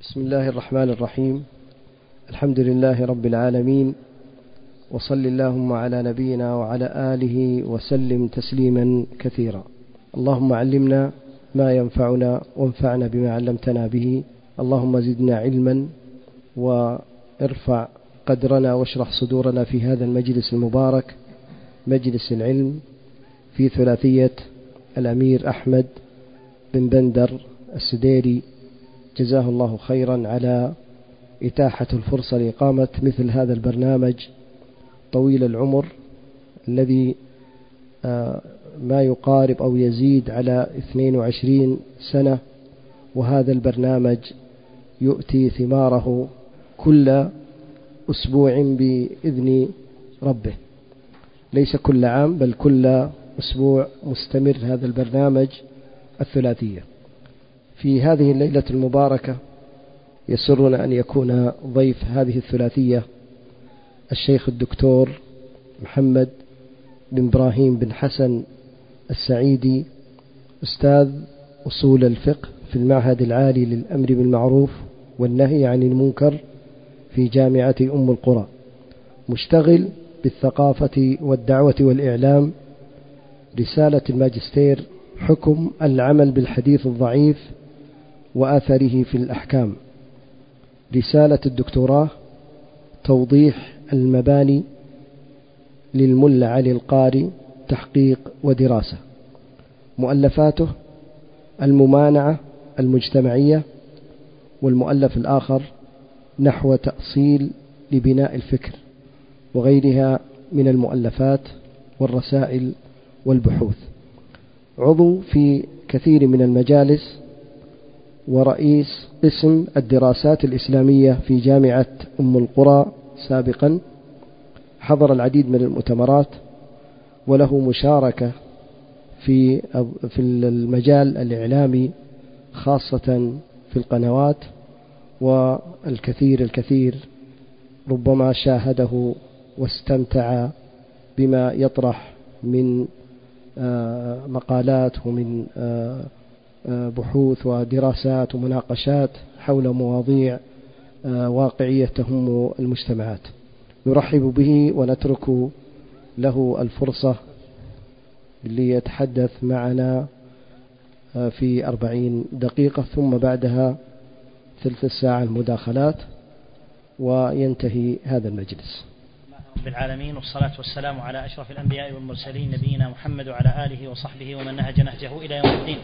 بسم الله الرحمن الرحيم. الحمد لله رب العالمين، وصل اللهم على نبينا وعلى آله وسلم تسليما كثيرا. اللهم علمنا ما ينفعنا وانفعنا بما علمتنا به. اللهم زدنا علما وارفع قدرنا واشرح صدورنا في هذا المجلس المبارك، مجلس العلم، في ثلاثية الأمير أحمد بن بندر السديري، جزاه الله خيرا على إتاحة الفرصة لإقامة مثل هذا البرنامج طويل العمر الذي ما يقارب أو يزيد على 22 سنة، وهذا البرنامج يؤتي ثماره كل أسبوع بإذن ربه، ليس كل عام بل كل أسبوع مستمر هذا البرنامج الثلاثية. في هذه الليلة المباركة يسرنا أن يكون ضيف هذه الثلاثية الشيخ الدكتور محمد بن إبراهيم بن حسن السعيدي، أستاذ أصول الفقه في المعهد العالي للأمر بالمعروف والنهي عن المنكر في جامعة أم القرى، مشتغل بالثقافة والدعوة والإعلام، رسالة الماجستير حكم العمل بالحديث الضعيف وأثره في الأحكام، رسالة الدكتوراه توضيح المباني للملا علي القاري، تحقيق ودراسة، مؤلفاته الممانعة المجتمعية، والمؤلف الآخر نحو تأصيل لبناء الفكر، وغيرها من المؤلفات والرسائل والبحوث. عضو في كثير من المجالس، ورئيس قسم الدراسات الإسلامية في جامعة أم القرى سابقا، حضر العديد من المؤتمرات، وله مشاركة في المجال الإعلامي خاصة في القنوات، والكثير ربما شاهده واستمتع بما يطرح من مقالات ومن بحوث ودراسات ومناقشات حول مواضيع واقعية تهم المجتمعات. نرحب به ونترك له الفرصة ليتحدث معنا في 40 دقيقة، ثم بعدها ثلث ساعة المداخلات، وينتهي هذا المجلس. رب العالمين، والصلاة والسلام على أشرف الأنبياء والمرسلين، نبينا محمد وعلى آله وصحبه ومن نهج نهجه إلى يوم الدين.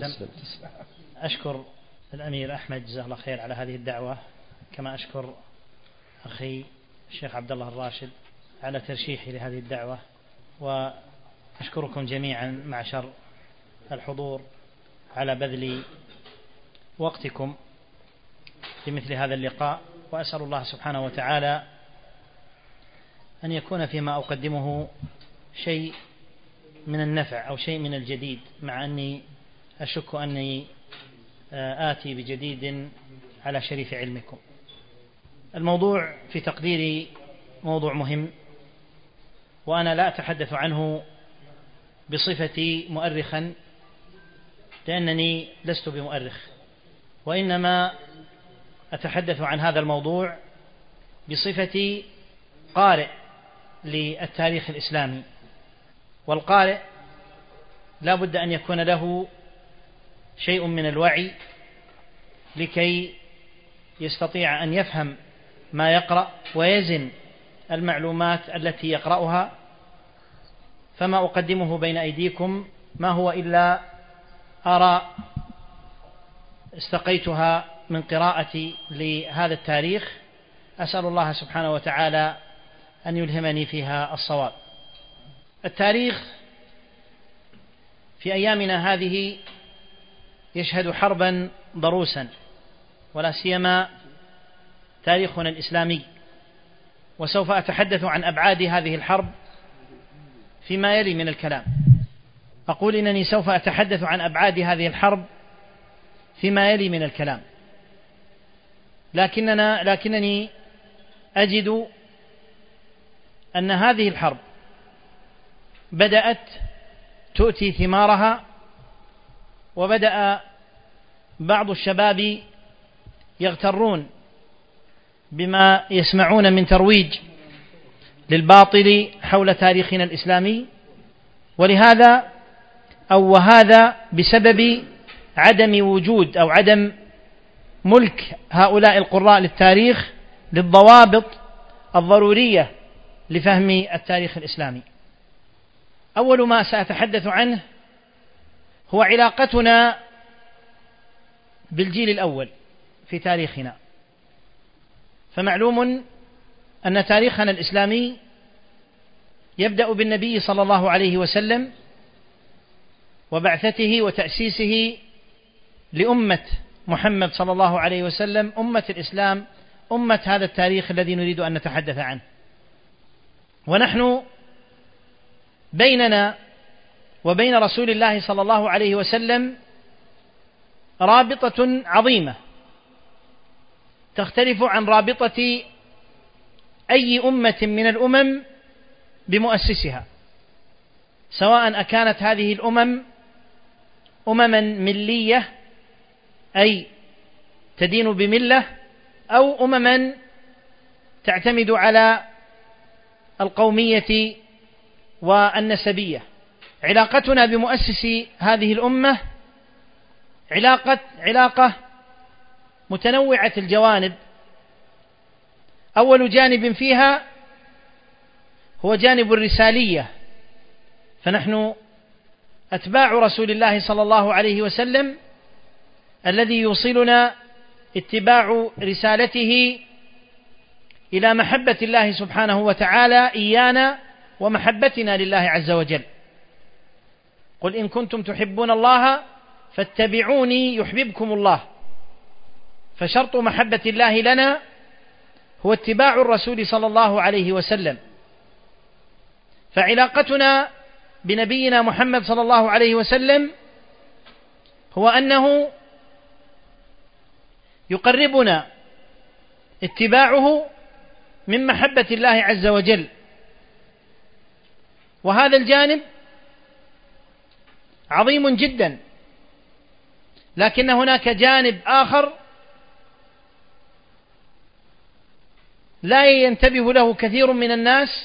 أشكر الأمير أحمد جزاه الله خير على هذه الدعوة، كما أشكر أخي الشيخ عبد الله الراشد على ترشيحي لهذه الدعوة، وأشكركم جميعا معشر الحضور على بذل وقتكم لمثل هذا اللقاء، وأسأل الله سبحانه وتعالى أن يكون فيما أقدمه شيء من النفع أو شيء من الجديد، مع أني أشك أني آتي بجديد على شريف علمكم. الموضوع في تقديري موضوع مهم، وأنا لا أتحدث عنه بصفتي مؤرخا، لأنني لست بمؤرخ، وإنما أتحدث عن هذا الموضوع بصفتي قارئ للتاريخ الإسلامي، والقارئ لا بد أن يكون له شيء من الوعي لكي يستطيع أن يفهم ما يقرأ ويزن المعلومات التي يقرأها. فما أقدمه بين أيديكم ما هو إلا آراء استقيتها من قراءتي لهذا التاريخ، أسأل الله سبحانه وتعالى أن يلهمني فيها الصواب. التاريخ في أيامنا هذه يشهد حربا ضروسا، ولا سيما تاريخنا الإسلامي، وسوف أتحدث عن أبعاد هذه الحرب فيما يلي من الكلام. أقول إنني سوف أتحدث عن أبعاد هذه الحرب فيما يلي من الكلام، لكنني أجد أن هذه الحرب بدأت تؤتي ثمارها، وبدأ بعض الشباب يغترون بما يسمعون من ترويج للباطل حول تاريخنا الإسلامي، وهذا بسبب عدم وجود أو عدم ملك هؤلاء القراء للتاريخ للضوابط الضرورية لفهم التاريخ الإسلامي. أول ما سأتحدث عنه هو علاقتنا بالجيل الأول في تاريخنا. فمعلوم أن تاريخنا الإسلامي يبدأ بالنبي صلى الله عليه وسلم وبعثته وتأسيسه لأمة محمد صلى الله عليه وسلم، أمة الإسلام، أمة هذا التاريخ الذي نريد أن نتحدث عنه. ونحن بيننا وبين رسول الله صلى الله عليه وسلم رابطة عظيمة تختلف عن رابطة أي أمة من الأمم بمؤسسها، سواء أكانت هذه الأمم أمما ملية أي تدين بملة، أو أمما تعتمد على القومية والنسبية. علاقتنا بمؤسس هذه الأمة علاقة متنوعة الجوانب. أول جانب فيها هو جانب الرسالية، فنحن أتباع رسول الله صلى الله عليه وسلم الذي يوصلنا اتباع رسالته إلى محبة الله سبحانه وتعالى إيانا ومحبتنا لله عز وجل. قل إن كنتم تحبون الله فاتبعوني يحببكم الله. فشرط محبة الله لنا هو اتباع الرسول صلى الله عليه وسلم. فعلاقتنا بنبينا محمد صلى الله عليه وسلم هو أنه يقربنا اتباعه من محبة الله عز وجل، وهذا الجانب عظيم جدا. لكن هناك جانب آخر لا ينتبه له كثير من الناس،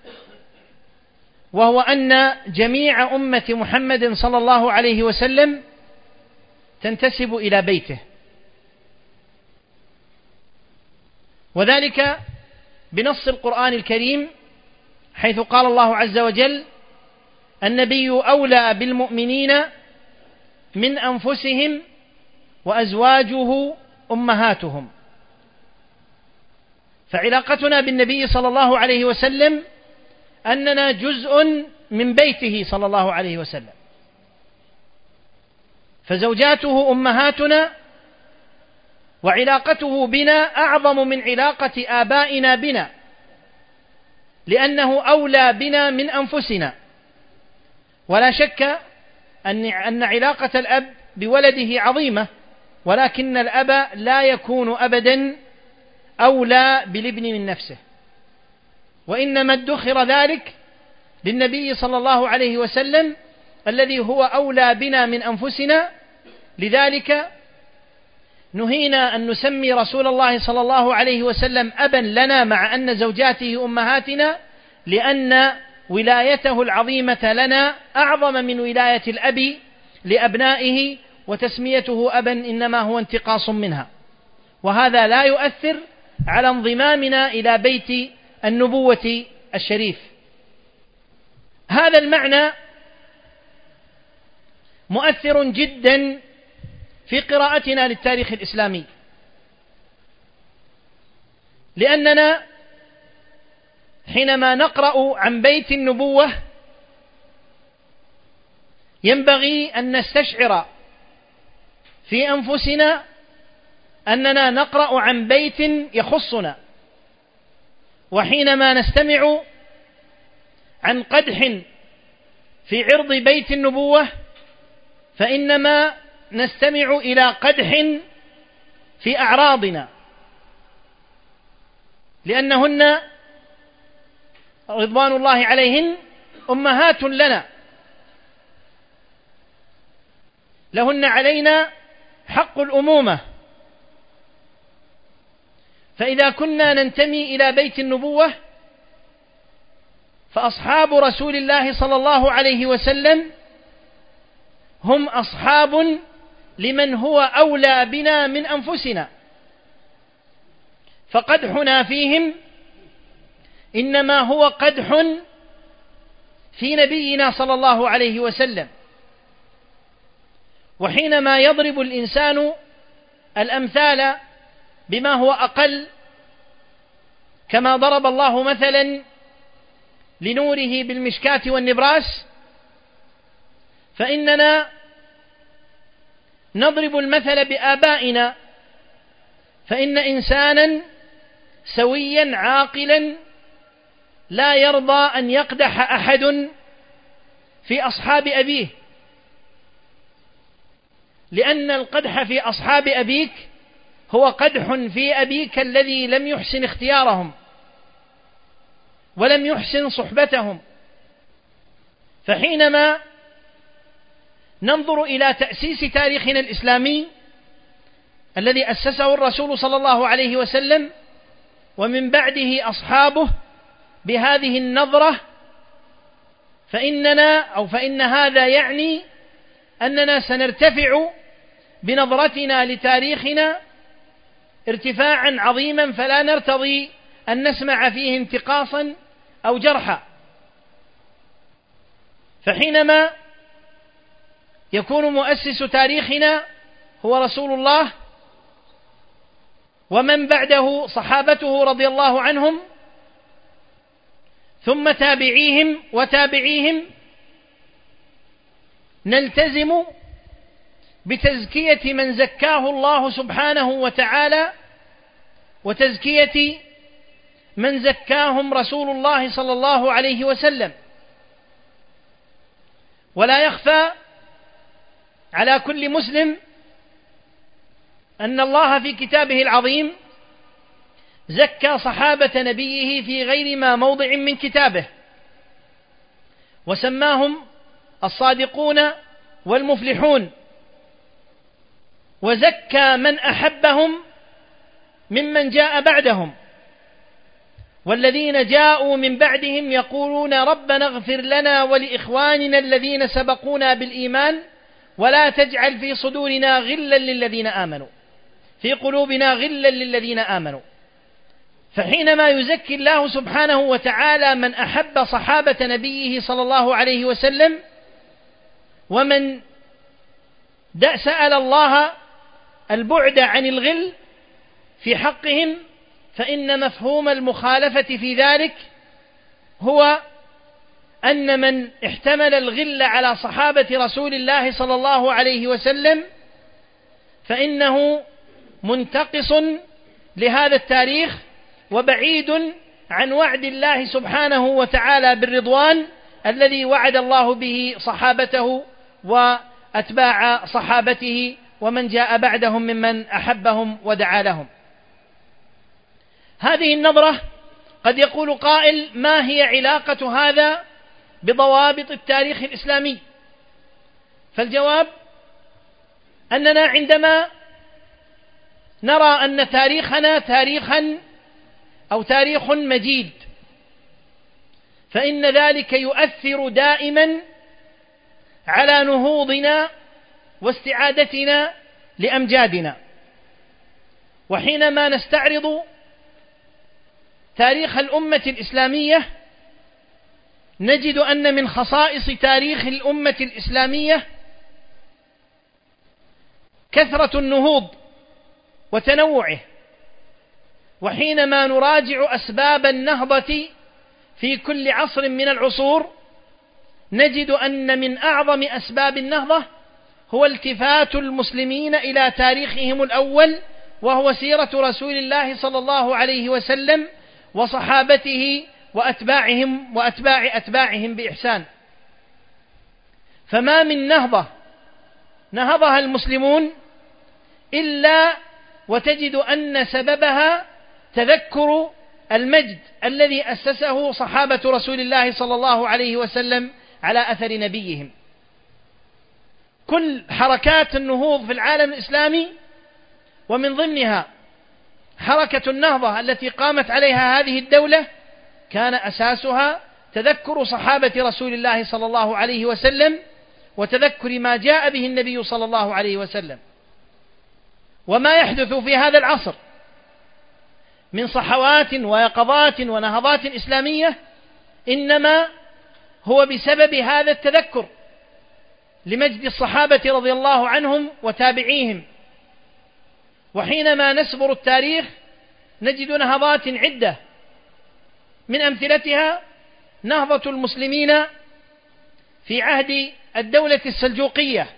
وهو أن جميع أمة محمد صلى الله عليه وسلم تنتسب إلى بيته، وذلك بنص القرآن الكريم، حيث قال الله عز وجل: النبي أولى بالمؤمنين من أنفسهم وأزواجه أمهاتهم. فعلاقتنا بالنبي صلى الله عليه وسلم أننا جزء من بيته صلى الله عليه وسلم، فزوجاته أمهاتنا، وعلاقته بنا أعظم من علاقة آبائنا بنا، لأنه أولى بنا من أنفسنا. ولا شك أن علاقة الأب بولده عظيمة، ولكن الأب لا يكون أبدا أولى بالابن من نفسه، وإنما ادخر ذلك للنبي صلى الله عليه وسلم الذي هو أولى بنا من أنفسنا. لذلك نهينا أن نسمي رسول الله صلى الله عليه وسلم أبا لنا مع أن زوجاته أمهاتنا، لأن ولايته العظيمة لنا أعظم من ولاية الأب لأبنائه، وتسميته أبا إنما هو انتقاص منها، وهذا لا يؤثر على انضمامنا إلى بيت النبوة الشريف. هذا المعنى مؤثر جدا في قراءتنا للتاريخ الإسلامي، لأننا حينما نقرأ عن بيت النبوة ينبغي أن نستشعر في أنفسنا أننا نقرأ عن بيت يخصنا. وحينما نستمع عن قدح في عرض بيت النبوة فإنما نستمع إلى قدح في أعراضنا، لأنهن رضوان الله عليهن أمهات لنا، لهن علينا حق الأمومة، فإذا كنا ننتمي إلى بيت النبوة فأصحاب رسول الله صلى الله عليه وسلم هم أصحاب لمن هو أولى بنا من أنفسنا، فقدحنا فيهم إنما هو قدح في نبينا صلى الله عليه وسلم. وحينما يضرب الإنسان الأمثال بما هو أقل، كما ضرب الله مثلا لنوره بالمشكاة والنبراس، فإننا نضرب المثل بآبائنا، فإن إنسانا سويا عاقلا لا يرضى أن يقدح أحد في أصحاب أبيه، لأن القدح في أصحاب أبيك هو قدح في أبيك الذي لم يحسن اختيارهم ولم يحسن صحبتهم. فحينما ننظر إلى تأسيس تاريخنا الإسلامي الذي أسسه الرسول صلى الله عليه وسلم ومن بعده أصحابه بهذه النظرة، فإن هذا يعني أننا سنرتفع بنظرتنا لتاريخنا ارتفاعا عظيما، فلا نرتضي أن نسمع فيه انتقاصا أو جرحا. فحينما يكون مؤسس تاريخنا هو رسول الله ومن بعده صحابته رضي الله عنهم ثم تابعيهم وتابعيهم، نلتزم بتزكية من زكاه الله سبحانه وتعالى وتزكية من زكاهم رسول الله صلى الله عليه وسلم. ولا يخفى على كل مسلم أن الله في كتابه العظيم زكى صحابة نبيه في غير ما موضع من كتابه، وسماهم الصادقون والمفلحون، وزكى من أحبهم ممن جاء بعدهم، والذين جاءوا من بعدهم يقولون ربنا اغفر لنا ولإخواننا الذين سبقونا بالإيمان ولا تجعل في صدورنا غلا للذين آمنوا، في قلوبنا غلا للذين آمنوا. فحينما يزكي الله سبحانه وتعالى من أحب صحابة نبيه صلى الله عليه وسلم ومن سأل الله البعد عن الغل في حقهم، فإن مفهوم المخالفة في ذلك هو أن من احتمل الغل على صحابة رسول الله صلى الله عليه وسلم فإنه منتقص لهذا التاريخ وبعيد عن وعد الله سبحانه وتعالى بالرضوان الذي وعد الله به صحابته وأتباع صحابته ومن جاء بعدهم ممن أحبهم ودعا لهم. هذه النظرة قد يقول قائل: ما هي علاقة هذا بضوابط التاريخ الإسلامي؟ فالجواب أننا عندما نرى أن تاريخنا تاريخ مجيد، فإن ذلك يؤثر دائما على نهوضنا واستعادتنا لأمجادنا. وحينما نستعرض تاريخ الأمة الإسلامية نجد أن من خصائص تاريخ الأمة الإسلامية كثرة النهوض وتنوعه. وحينما نراجع أسباب النهضة في كل عصر من العصور نجد أن من أعظم أسباب النهضة هو التفات المسلمين إلى تاريخهم الأول، وهو سيرة رسول الله صلى الله عليه وسلم وصحابته وأتباعهم وأتباع أتباعهم بإحسان. فما من نهضة نهضها المسلمون إلا وتجد أن سببها تذكر المجد الذي أسسه صحابة رسول الله صلى الله عليه وسلم على أثر نبيهم. كل حركات النهوض في العالم الإسلامي ومن ضمنها حركة النهضة التي قامت عليها هذه الدولة كان أساسها تذكر صحابة رسول الله صلى الله عليه وسلم وتذكر ما جاء به النبي صلى الله عليه وسلم. وما يحدث في هذا العصر من صحوات ويقظات ونهضات إسلامية إنما هو بسبب هذا التذكر لمجد الصحابة رضي الله عنهم وتابعيهم. وحينما نسبر التاريخ نجد نهضات عدة، من أمثلتها نهضة المسلمين في عهد الدولة السلجوقية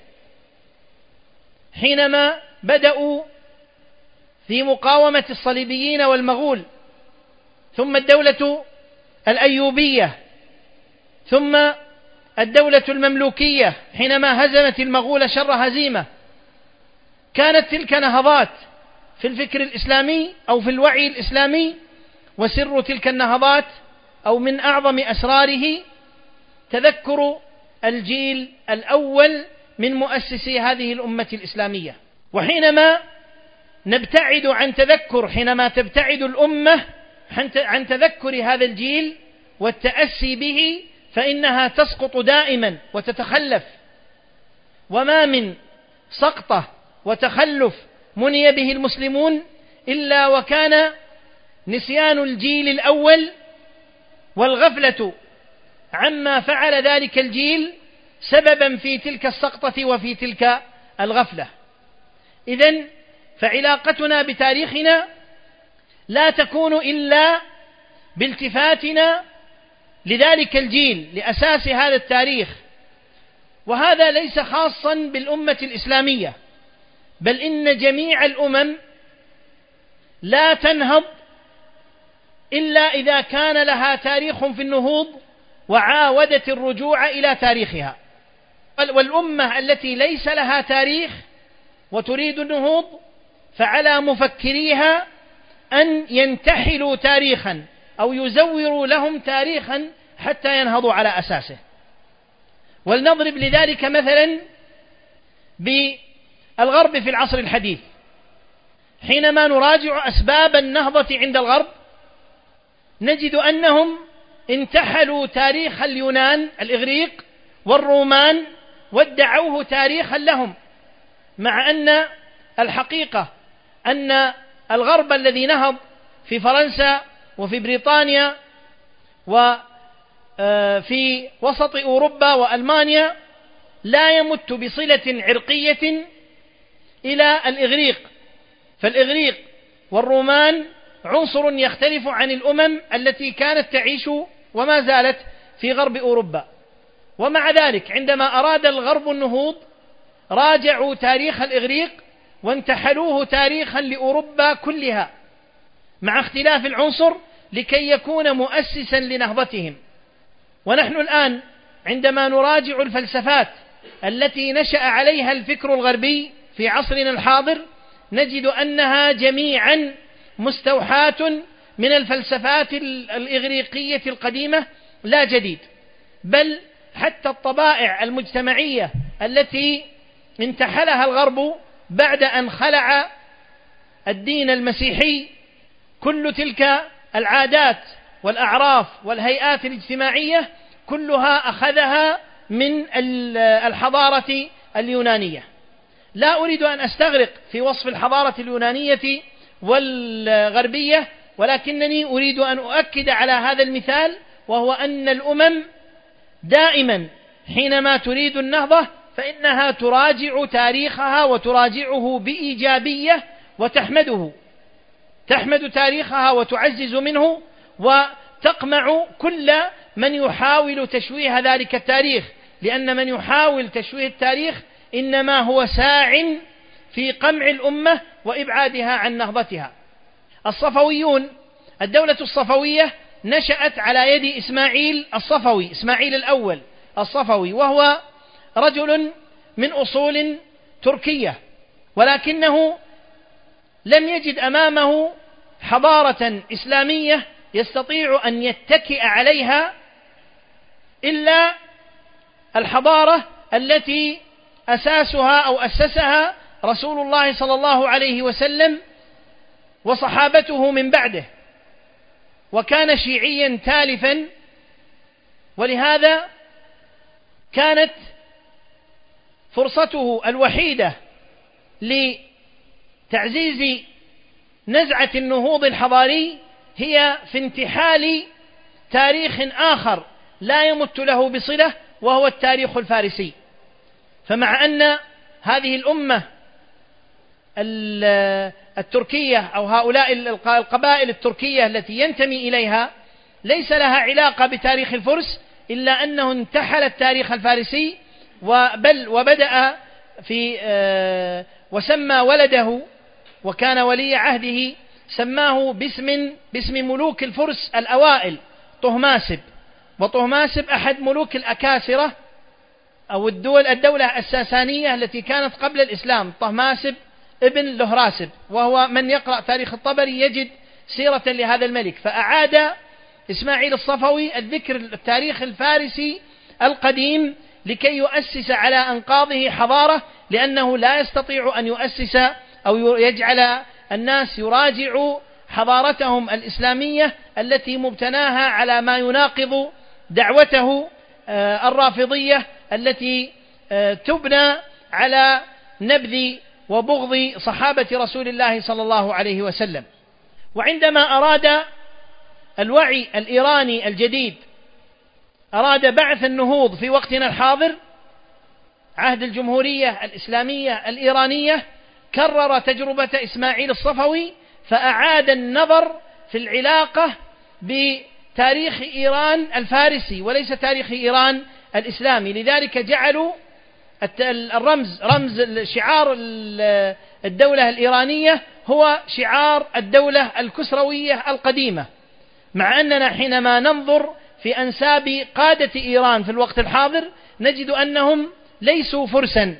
حينما بدأوا في مقاومة الصليبيين والمغول، ثم الدولة الأيوبية، ثم الدولة المملوكية حينما هزمت المغول شر هزيمة. كانت تلك نهضات في الفكر الإسلامي أو في الوعي الإسلامي، وسر تلك النهضات أو من أعظم أسراره تذكر الجيل الأول من مؤسسي هذه الأمة الإسلامية. وحينما نبتعد عن تذكر، حينما تبتعد الأمة عن تذكر هذا الجيل والتأسي به، فإنها تسقط دائما وتتخلف. وما من سقطة وتخلف مني به المسلمون إلا وكان نسيان الجيل الأول والغفلة عما فعل ذلك الجيل سببا في تلك السقطة وفي تلك الغفلة. إذن فعلاقتنا بتاريخنا لا تكون إلا بالتفاتنا لذلك الجيل، لأساس هذا التاريخ. وهذا ليس خاصا بالأمة الإسلامية، بل إن جميع الأمم لا تنهض إلا إذا كان لها تاريخ في النهوض وعاودت الرجوع إلى تاريخها. والأمة التي ليس لها تاريخ وتريد النهوض فعلى مفكريها أن ينتحلوا تاريخا أو يزوروا لهم تاريخا حتى ينهضوا على أساسه. ولنضرب لذلك مثلا بالغرب في العصر الحديث. حينما نراجع أسباب النهضة عند الغرب نجد أنهم انتحلوا تاريخ اليونان الإغريق والرومان وادعوه تاريخا لهم، مع أن الحقيقة أن الغرب الذي نهض في فرنسا وفي بريطانيا وفي وسط أوروبا وألمانيا لا يمت بصلة عرقية إلى الإغريق. فالإغريق والرومان عنصر يختلف عن الأمم التي كانت تعيش وما زالت في غرب أوروبا. ومع ذلك عندما أراد الغرب النهوض راجعوا تاريخ الإغريق وانتحلوه تاريخا لأوروبا كلها مع اختلاف العنصر لكي يكون مؤسسا لنهضتهم. ونحن الآن عندما نراجع الفلسفات التي نشأ عليها الفكر الغربي في عصرنا الحاضر نجد أنها جميعا مستوحاة من الفلسفات الإغريقية القديمة لا جديد، بل حتى الطبائع المجتمعية التي انتحلها الغرب بعد أن خلع الدين المسيحي، كل تلك العادات والأعراف والهيئات الاجتماعية كلها أخذها من الحضارة اليونانية. لا أريد أن أستغرق في وصف الحضارة اليونانية والغربية، ولكنني أريد أن أؤكد على هذا المثال، وهو أن الأمم دائما حينما تريد النهضة فإنها تراجع تاريخها وتراجعه بإيجابية وتحمده، تحمد تاريخها وتعزز منه وتقمع كل من يحاول تشويه ذلك التاريخ، لأن من يحاول تشويه التاريخ إنما هو ساع في قمع الأمة وإبعادها عن نهضتها. الصفويون، الدولة الصفوية نشأت على يد إسماعيل الصفوي، إسماعيل الأول الصفوي، وهو رجل من أصول تركية، ولكنه لم يجد أمامه حضارة إسلامية يستطيع أن يتكئ عليها إلا الحضارة التي أساسها أو أسسها رسول الله صلى الله عليه وسلم وصحابته من بعده، وكان شيعيا تالفا، ولهذا كانت فرصته الوحيدة لتعزيز نزعة النهوض الحضاري هي في انتحال تاريخ آخر لا يمت له بصلة، وهو التاريخ الفارسي. فمع أن هذه الأمة التركية أو هؤلاء القبائل التركية التي ينتمي إليها ليس لها علاقة بتاريخ الفرس، إلا أنه انتحل التاريخ الفارسي وبدأ وسمى ولده، وكان ولي عهده سماه باسم ملوك الفرس الأوائل طهماسب، وطهماسب أحد ملوك الأكاسرة أو الدولة الساسانية التي كانت قبل الإسلام، طهماسب ابن لهراسب، وهو من يقرأ تاريخ الطبري يجد سيرة لهذا الملك. فأعاد إسماعيل الصفوي الذكر التاريخ الفارسي القديم لكي يؤسس على أنقاضه حضارة، لأنه لا يستطيع أن يؤسس أو يجعل الناس يراجعوا حضارتهم الإسلامية التي مبتناها على ما يناقض دعوته الرافضية التي تبنى على نبذ وبغض صحابة رسول الله صلى الله عليه وسلم. وعندما أراد الوعي الإيراني الجديد أراد بعث النهوض في وقتنا الحاضر عهد الجمهورية الإسلامية الإيرانية، كرر تجربة إسماعيل الصفوي فأعاد النظر في العلاقة بتاريخ إيران الفارسي وليس تاريخ إيران الإسلامي. لذلك جعلوا رمز شعار الدولة الإيرانية هو شعار الدولة الكسروية القديمة، مع أننا حينما ننظر في أنساب قادة إيران في الوقت الحاضر نجد أنهم ليسوا فرسا.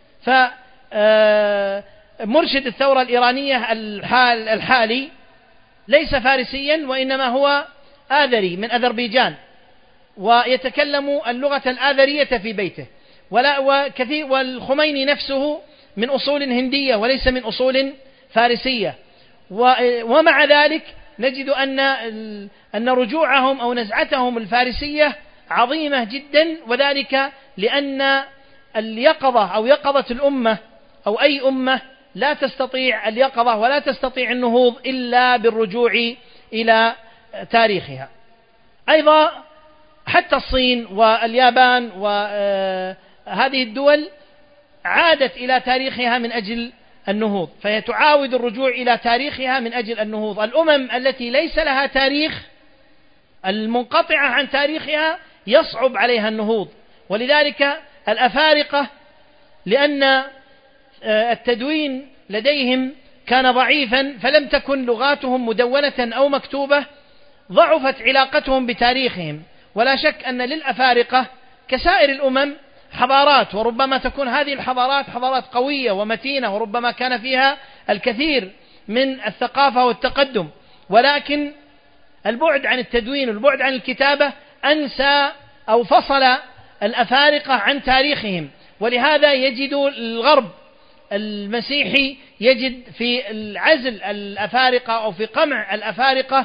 فمرشد الثورة الإيرانية الحالي ليس فارسيا، وإنما هو آذري من أذربيجان، ويتكلم اللغة الآذرية في بيته، والخميني نفسه من أصول هندية وليس من أصول فارسية. ومع ذلك نجد أن رجوعهم أو نزعتهم الفارسية عظيمة جدا، وذلك لأن اليقظة أو يقظة الأمة أو أي أمة لا تستطيع اليقظة ولا تستطيع النهوض إلا بالرجوع إلى تاريخها. أيضا حتى الصين واليابان وهذه الدول عادت إلى تاريخها من أجل النهوض، فهي تعاود الرجوع إلى تاريخها من أجل النهوض. الأمم التي ليس لها تاريخ المنقطعة عن تاريخها يصعب عليها النهوض، ولذلك الأفارقة لأن التدوين لديهم كان ضعيفا فلم تكن لغاتهم مدونة أو مكتوبة، ضعفت علاقتهم بتاريخهم. ولا شك أن للأفارقة كسائر الأمم حضارات، وربما تكون هذه الحضارات حضارات قوية ومتينة، وربما كان فيها الكثير من الثقافة والتقدم، ولكن البعد عن التدوين والبعد عن الكتابة أنسى أو فصل الأفارقة عن تاريخهم. ولهذا يجد الغرب المسيحي يجد في العزل الأفارقة أو في قمع الأفارقة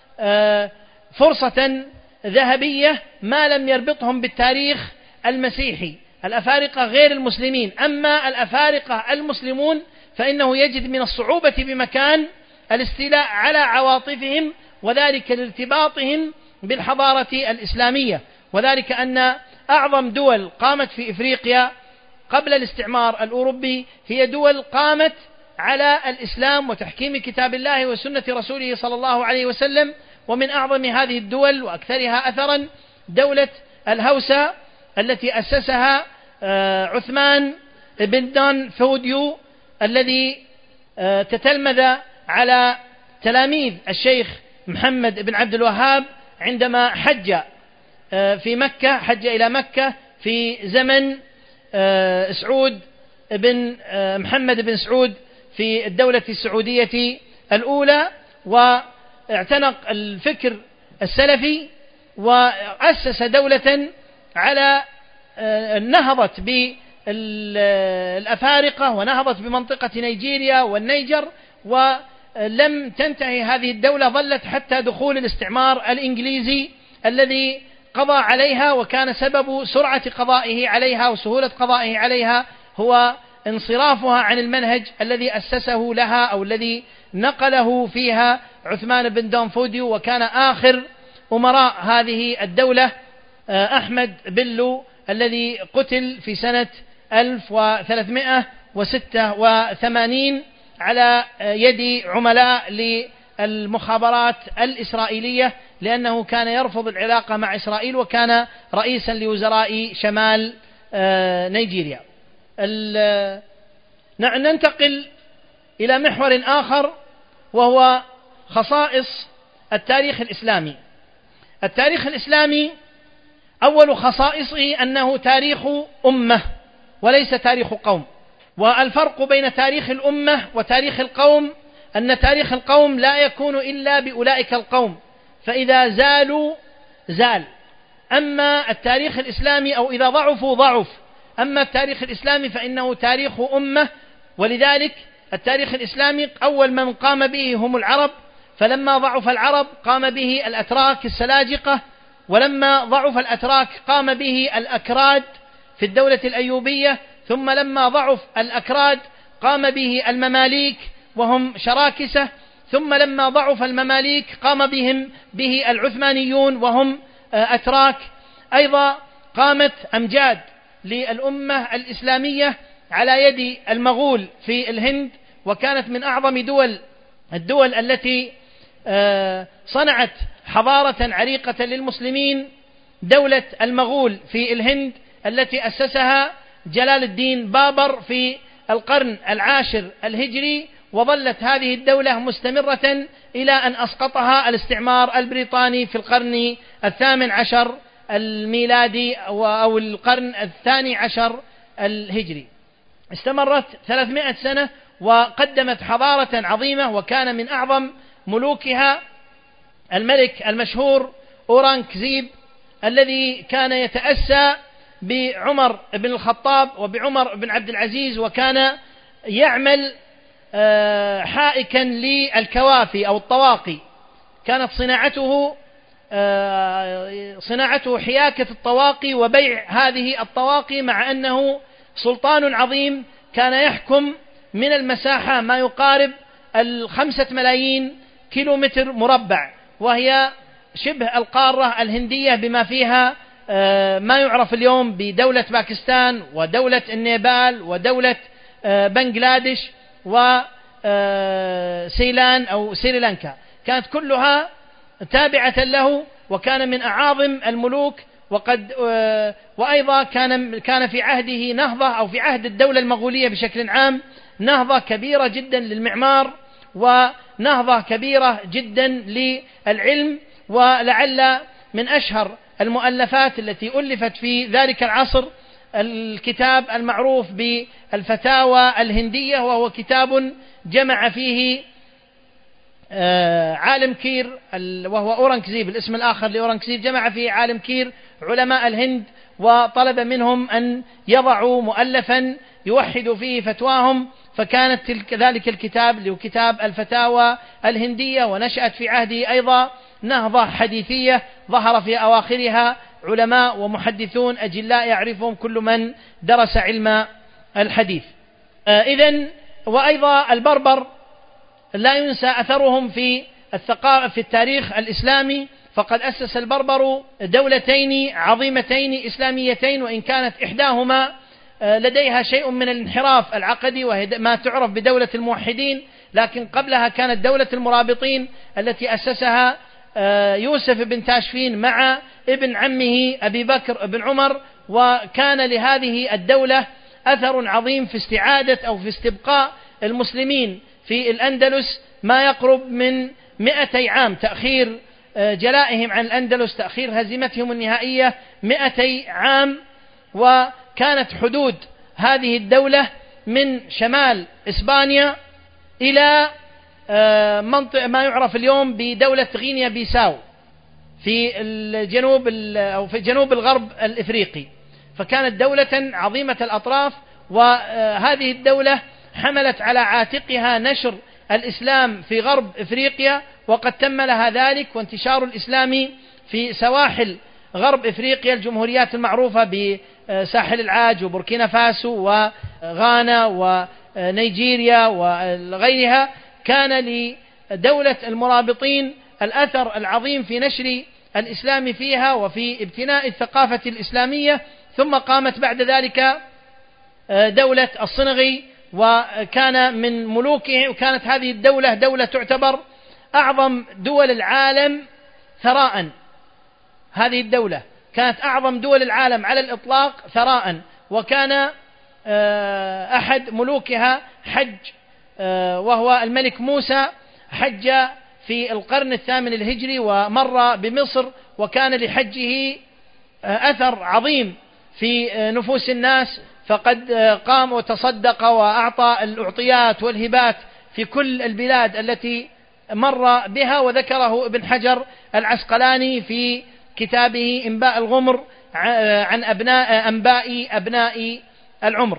فرصة ذهبية ما لم يربطهم بالتاريخ المسيحي. الأفارقة غير المسلمين، أما الأفارقة المسلمون فإنه يجد من الصعوبة بمكان الاستيلاء على عواطفهم، وذلك لارتباطهم بالحضارة الإسلامية. وذلك أن أعظم دول قامت في إفريقيا قبل الاستعمار الأوروبي هي دول قامت على الإسلام وتحكيم كتاب الله وسنة رسوله صلى الله عليه وسلم. ومن أعظم هذه الدول وأكثرها أثرا دولة الهوسة التي أسسها عثمان بن دان فوديو، الذي تتلمذ على تلاميذ الشيخ محمد بن عبد الوهاب عندما حج إلى مكة في زمن سعود بن محمد بن سعود في الدولة السعودية الأولى، واعتنق الفكر السلفي وأسس دولة على نهضت بالأفارقة ونهضت بمنطقة نيجيريا والنيجر، ولم تنتهي هذه الدولة، ظلت حتى دخول الاستعمار الإنجليزي الذي قضى عليها، وكان سبب سرعة قضائه عليها وسهولة قضائه عليها هو انصرافها عن المنهج الذي أسسه لها أو الذي نقله فيها عثمان بن دون فوديو. وكان آخر أمراء هذه الدولة أحمد بلو الذي قتل في سنة 1386 على يد عملاء للمخابرات الإسرائيلية، لأنه كان يرفض العلاقة مع إسرائيل، وكان رئيسا لوزراء شمال نيجيريا. ننتقل إلى محور آخر وهو خصائص التاريخ الإسلامي. التاريخ الإسلامي أول خصائصه أنه تاريخ أمة وليس تاريخ قوم. والفرق بين تاريخ الأمة وتاريخ القوم أن تاريخ القوم لا يكون إلا بأولئك القوم، فإذا زالوا زال. أما التاريخ الإسلامي أو إذا ضعفوا ضعف. أما التاريخ الإسلامي فإنه تاريخ أمة، ولذلك التاريخ الإسلامي أول من قام به هم العرب، فلما ضعف العرب قام به الأتراك السلاجقة، ولما ضعف الأتراك قام به الأكراد في الدولة الأيوبية، ثم لما ضعف الأكراد قام به المماليك وهم شراكسة، ثم لما ضعف المماليك قام به العثمانيون وهم أتراك. أيضا قامت أمجاد للأمة الإسلامية على يد المغول في الهند، وكانت من أعظم الدول التي صنعت حضارة عريقة للمسلمين دولة المغول في الهند التي أسسها جلال الدين بابر في القرن 10 الهجري، وظلت هذه الدولة مستمرة إلى أن أسقطها الاستعمار البريطاني في القرن 18 الميلادي أو القرن 12 الهجري. استمرت 300 سنة وقدمت حضارة عظيمة، وكان من أعظم ملوكها الملك المشهور أورانكزيب الذي كان يتأسى بعمر بن الخطاب وبعمر بن عبد العزيز، وكان يعمل حائكا للكوافي أو الطواقي. كانت صناعته حياكة الطواقي وبيع هذه الطواقي، مع أنه سلطان عظيم كان يحكم من المساحة ما يقارب 5 ملايين كيلومتر مربع، وهي شبه القارة الهندية بما فيها ما يعرف اليوم بدولة باكستان ودولة النيبال ودولة بنغلاديش وسيلان أو سريلانكا، كانت كلها تابعة له، وكان من أعاظم الملوك. وأيضا كان في عهده نهضة، أو في عهد الدولة المغولية بشكل عام، نهضة كبيرة جدا للمعمار ونهضة كبيرة جدا للعلم. ولعل من أشهر المؤلفات التي ألفت في ذلك العصر الكتاب المعروف بالفتاوى الهندية، وهو كتاب جمع فيه عالم كير وهو أورانكزيب، الاسم الآخر لأورانكزيب، جمع فيه عالم كير علماء الهند وطلب منهم أن يضعوا مؤلفا يوحد فيه فتواهم، فكانت ذلك الكتاب اللي هو كتاب الفتاوى الهندية. ونشأت في عهده أيضا نهضة حديثية ظهر في أواخرها علماء ومحدثون أجلاء يعرفهم كل من درس علم الحديث. وأيضا البربر لا ينسى أثرهم في الثقافة في التاريخ الإسلامي، فقد أسس البربر دولتين عظيمتين إسلاميتين، وإن كانت إحداهما لديها شيء من الانحراف العقدي وهي ما تعرف بدولة الموحدين، لكن قبلها كانت دولة المرابطين التي أسسها يوسف بن تاشفين مع ابن عمه أبي بكر بن عمر. وكان لهذه الدولة أثر عظيم في استعادة أو في استبقاء المسلمين في الأندلس ما يقرب من 200 عام، تأخير جلائهم عن الأندلس، تأخير هزيمتهم النهائية 200 عام. وكانت حدود هذه الدولة من شمال إسبانيا إلى منطقة ما يعرف اليوم بدولة غينيا بيساو في الجنوب أو في جنوب الغرب الإفريقي، فكانت دولة عظيمة الأطراف. وهذه الدولة حملت على عاتقها نشر الإسلام في غرب إفريقيا وقد تم لها ذلك، وانتشار الإسلام في سواحل غرب إفريقيا، الجمهوريات المعروفة بساحل العاج وبوركينا فاسو وغانا ونيجيريا وغيرها، كان لدولة المرابطين الأثر العظيم في نشر الإسلام فيها وفي ابتناء الثقافة الإسلامية. ثم قامت بعد ذلك دولة الصنغي، وكان من ملوكه، وكانت هذه الدولة دولة تعتبر أعظم دول العالم ثراء. هذه الدولة كانت أعظم دول العالم على الإطلاق ثراء، وكان أحد ملوكها حج، وهو الملك موسى، حج في القرن 8 الهجري ومر بمصر، وكان لحجه أثر عظيم في نفوس الناس، فقد قام وتصدق وأعطى الأعطيات والهبات في كل البلاد التي مر بها، وذكره ابن حجر العسقلاني في كتابه إنباء الغمر عن أنباء أبناء العمر.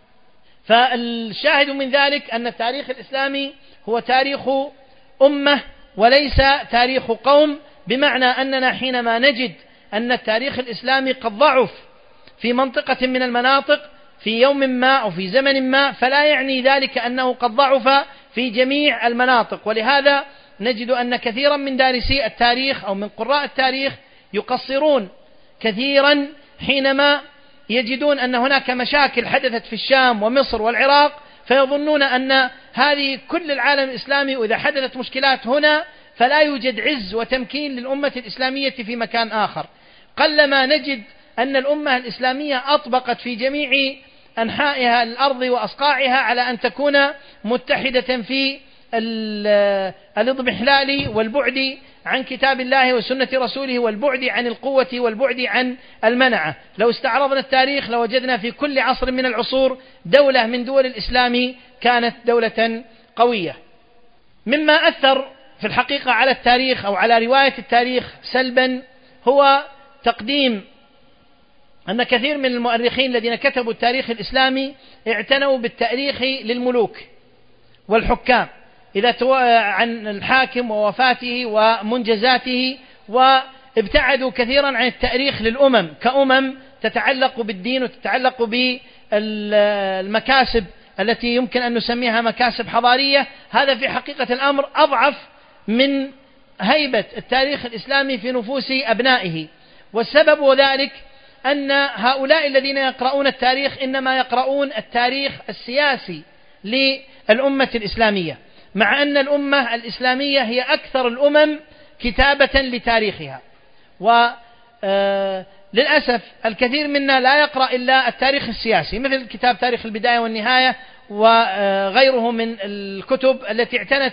فالشاهد من ذلك أن التاريخ الإسلامي هو تاريخ أمة وليس تاريخ قوم، بمعنى أننا حينما نجد أن التاريخ الإسلامي قد ضعف في منطقة من المناطق في يوم ما أو في زمن ما، فلا يعني ذلك أنه قد ضعف في جميع المناطق. ولهذا نجد أن كثيرا من دارسي التاريخ أو من قراء التاريخ يقصرون كثيرا حينما يجدون أن هناك مشاكل حدثت في الشام ومصر والعراق، فيظنون أن هذه كل العالم الإسلامي، وإذا حدثت مشكلات هنا فلا يوجد عز وتمكين للأمة الإسلامية في مكان آخر. قلما نجد أن الأمة الإسلامية أطبقت في جميع أنحائها الأرض وأصقاعها على أن تكون متحدة في الاضمحلال والبعد عن كتاب الله وسنة رسوله والبعد عن القوة والبعد عن المنعة. لو استعرضنا التاريخ لوجدنا في كل عصر من العصور دولة من دول الإسلام كانت دولة قوية. مما أثر في الحقيقة على التاريخ أو على رواية التاريخ سلبا هو تقديم أن كثير من المؤرخين الذين كتبوا التاريخ الإسلامي اعتنوا بالتاريخ للملوك والحكام عن الحاكم ووفاته ومنجزاته، وابتعدوا كثيرا عن التاريخ للأمم كأمم تتعلق بالدين وتتعلق بالمكاسب التي يمكن أن نسميها مكاسب حضارية. هذا في حقيقة الأمر أضعف من هيبة التاريخ الإسلامي في نفوس أبنائه، والسبب ذلك أن هؤلاء الذين يقرؤون التاريخ إنما يقرؤون التاريخ السياسي للأمة الإسلامية، مع أن الأمة الإسلامية هي أكثر الأمم كتابة لتاريخها. وللأسف الكثير منا لا يقرأ إلا التاريخ السياسي، مثل كتاب تاريخ البداية والنهاية وغيره من الكتب التي اعتنت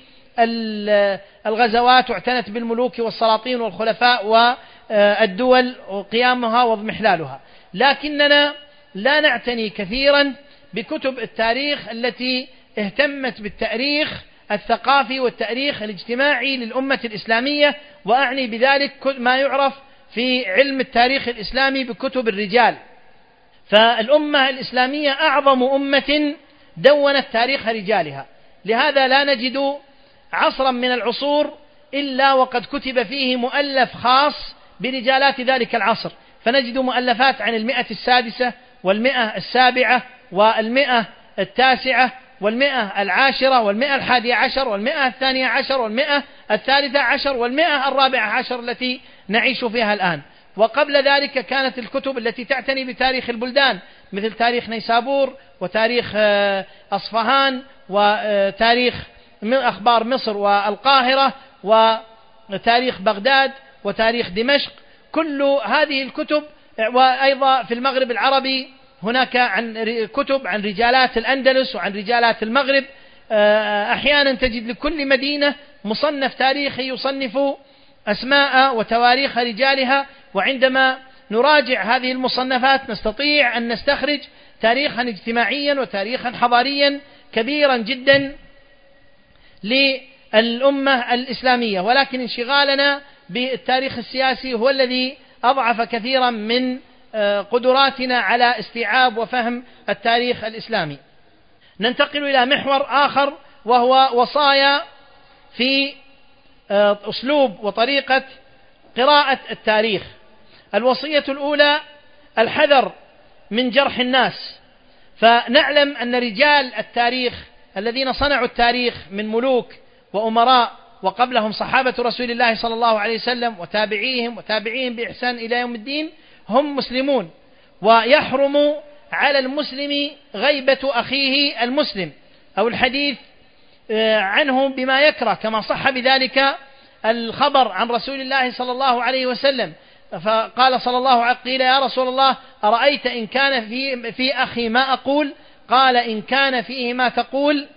بالغزوات واعتنت بالملوك والسلاطين والخلفاء والدول وقيامها واضمحلالها، لكننا لا نعتني كثيرا بكتب التاريخ التي اهتمت بالتاريخ الثقافي والتاريخ الاجتماعي للأمة الإسلامية، وأعني بذلك ما يعرف في علم التاريخ الإسلامي بكتب الرجال. فالأمة الإسلامية أعظم أمة دونت تاريخ رجالها، لهذا لا نجد عصرا من العصور إلا وقد كتب فيه مؤلف خاص برجالات ذلك العصر، فنجد مؤلفات عن 106 و107 و109 و110 و111 و112 و113 و114 التي نعيش فيها الآن. وقبل ذلك كانت الكتب التي تعتني بتاريخ البلدان مثل تاريخ نيسابور وتاريخ أصفهان وتاريخ أخبار مصر والقاهرة وتاريخ بغداد وتاريخ دمشق. كل هذه الكتب، وأيضا في المغرب العربي هناك كتب عن رجالات الأندلس وعن رجالات المغرب. أحيانا تجد لكل مدينة مصنف تاريخي يصنف أسماء وتواريخ رجالها، وعندما نراجع هذه المصنفات نستطيع أن نستخرج تاريخا اجتماعيا وتاريخا حضاريا كبيرا جدا للأمة الإسلامية. ولكن انشغالنا بالتاريخ السياسي هو الذي أضعف كثيرا من قدراتنا على استيعاب وفهم التاريخ الإسلامي. ننتقل إلى محور آخر وهو وصايا في أسلوب وطريقة قراءة التاريخ. الوصية الأولى الحذر من جرح الناس، فنعلم أن رجال التاريخ الذين صنعوا التاريخ من ملوك وأمراء وقبلهم صحابة رسول الله صلى الله عليه وسلم وتابعيهم بإحسان إلى يوم الدين هم مسلمون، ويحرم على المسلم غيبة أخيه المسلم أو الحديث عنه بما يكره، كما صح بذلك الخبر عن رسول الله صلى الله عليه وسلم. فقال صلى الله عليه وسلم: قيل يا رسول الله أرأيت إن كان في أخي ما أقول؟ قال: إن كان فيه ما تقول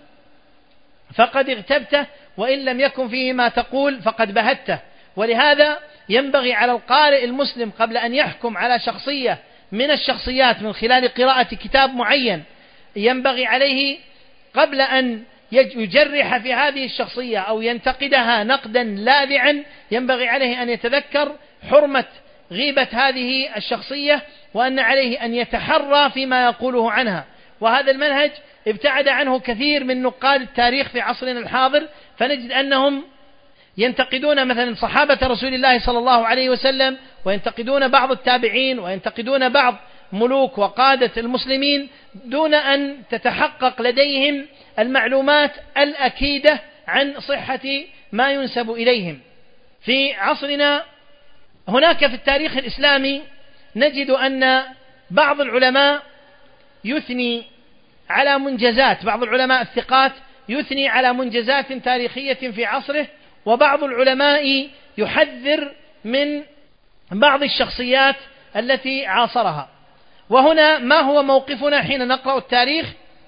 فقد اغتبته، وإن لم يكن فيه ما تقول فقد بهته. ولهذا ينبغي على القارئ المسلم قبل أن يحكم على شخصية من الشخصيات من خلال قراءة كتاب معين، ينبغي عليه قبل أن يجرح في هذه الشخصية أو ينتقدها نقدا لاذعا، ينبغي عليه أن يتذكر حرمة غيبة هذه الشخصية، وأن عليه أن يتحرى فيما يقوله عنها. وهذا المنهج ابتعد عنه كثير من نقاد التاريخ في عصرنا الحاضر، فنجد أنهم ينتقدون مثلا صحابة رسول الله صلى الله عليه وسلم، وينتقدون بعض التابعين، وينتقدون بعض ملوك وقادة المسلمين دون أن تتحقق لديهم المعلومات الأكيدة عن صحة ما ينسب إليهم. في عصرنا هناك في التاريخ الإسلامي نجد أن بعض العلماء يثني على منجزات، بعض العلماء الثقات يثني على منجزات تاريخية في عصره، وبعض العلماء يحذر من بعض الشخصيات التي عاصرها. وهنا ما هو موقفنا حين نقرأ التاريخ؟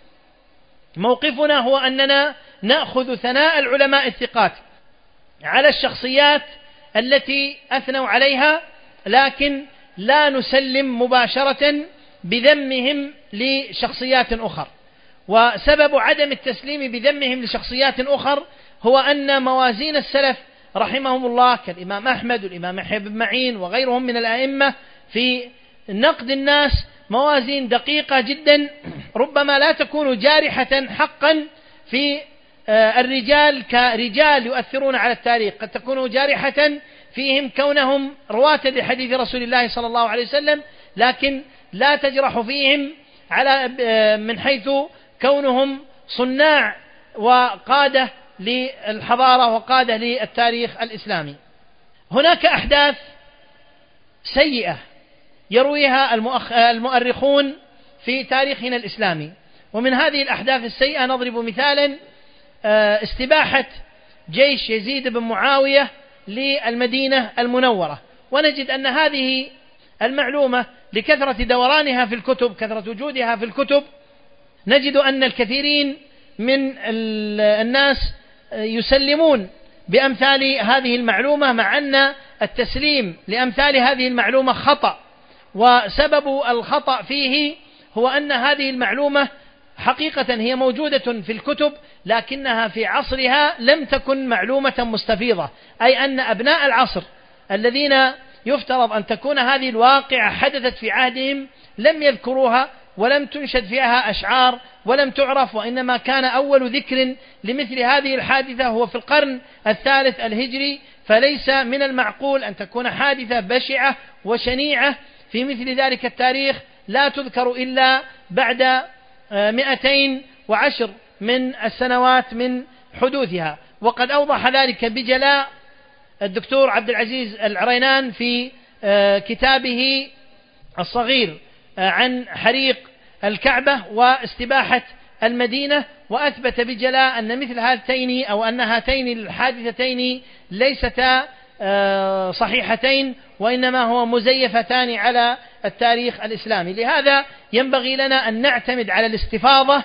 موقفنا هو أننا نأخذ ثناء العلماء الثقات على الشخصيات التي أثنوا عليها، لكن لا نسلم مباشرة بذمهم لشخصيات أخرى. وسبب عدم التسليم بذمهم لشخصيات أخرى هو أن موازين السلف رحمهم الله كالإمام أحمد والإمام يحيى بن معين وغيرهم من الأئمة في نقد الناس موازين دقيقة جدا، ربما لا تكون جارحة حقا في الرجال كرجال يؤثرون على التاريخ، قد تكون جارحة فيهم كونهم رواة لحديث رسول الله صلى الله عليه وسلم، لكن لا تجرح فيهم على من حيث كونهم صناع وقادة للحضارة وقادة للتاريخ الإسلامي. هناك أحداث سيئة يرويها المؤرخون في تاريخنا الإسلامي، ومن هذه الأحداث السيئة نضرب مثالا استباحة جيش يزيد بن معاوية للمدينة المنورة، ونجد أن هذه المعلومة لكثرة دورانها في الكتب، كثرة وجودها في الكتب، نجد أن الكثيرين من الناس يسلمون بأمثال هذه المعلومة، مع أن التسليم لأمثال هذه المعلومة خطأ، وسبب الخطأ فيه هو أن هذه المعلومة حقيقة هي موجودة في الكتب، لكنها في عصرها لم تكن معلومة مستفيضة، أي أن أبناء العصر الذين يفترض أن تكون هذه الواقعة حدثت في عهدهم لم يذكروها، ولم تنشد فيها أشعار، ولم تعرف، وإنما كان أول ذكر لمثل هذه الحادثة هو في القرن الثالث الهجري، فليس من المعقول أن تكون حادثة بشعة وشنيعة في مثل ذلك التاريخ لا تذكر إلا بعد 210 من السنوات من حدوثها. وقد أوضح ذلك بجلاء الدكتور عبد العزيز العرينان في كتابه الصغير عن حريق الكعبة واستباحة المدينة، وأثبت بجلاء أن مثل هاتين أو أن هاتين الحادثتين ليستا صحيحتين، وإنما هو مزيفتان على التاريخ الإسلامي. لهذا ينبغي لنا أن نعتمد على الاستفاضة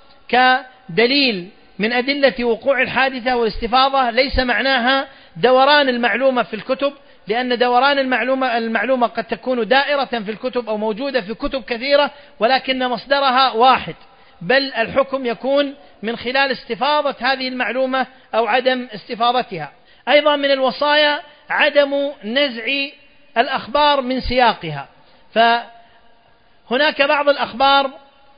كدليل من أدلة وقوع الحادثة، والاستفاضة ليس معناها دوران المعلومة في الكتب، لأن دوران المعلومة قد تكون دائرة في الكتب أو موجودة في كتب كثيرة، ولكن مصدرها واحد، بل الحكم يكون من خلال استفاضة هذه المعلومة أو عدم استفاضتها. أيضا من الوصايا عدم نزع الأخبار من سياقها، فهناك بعض الأخبار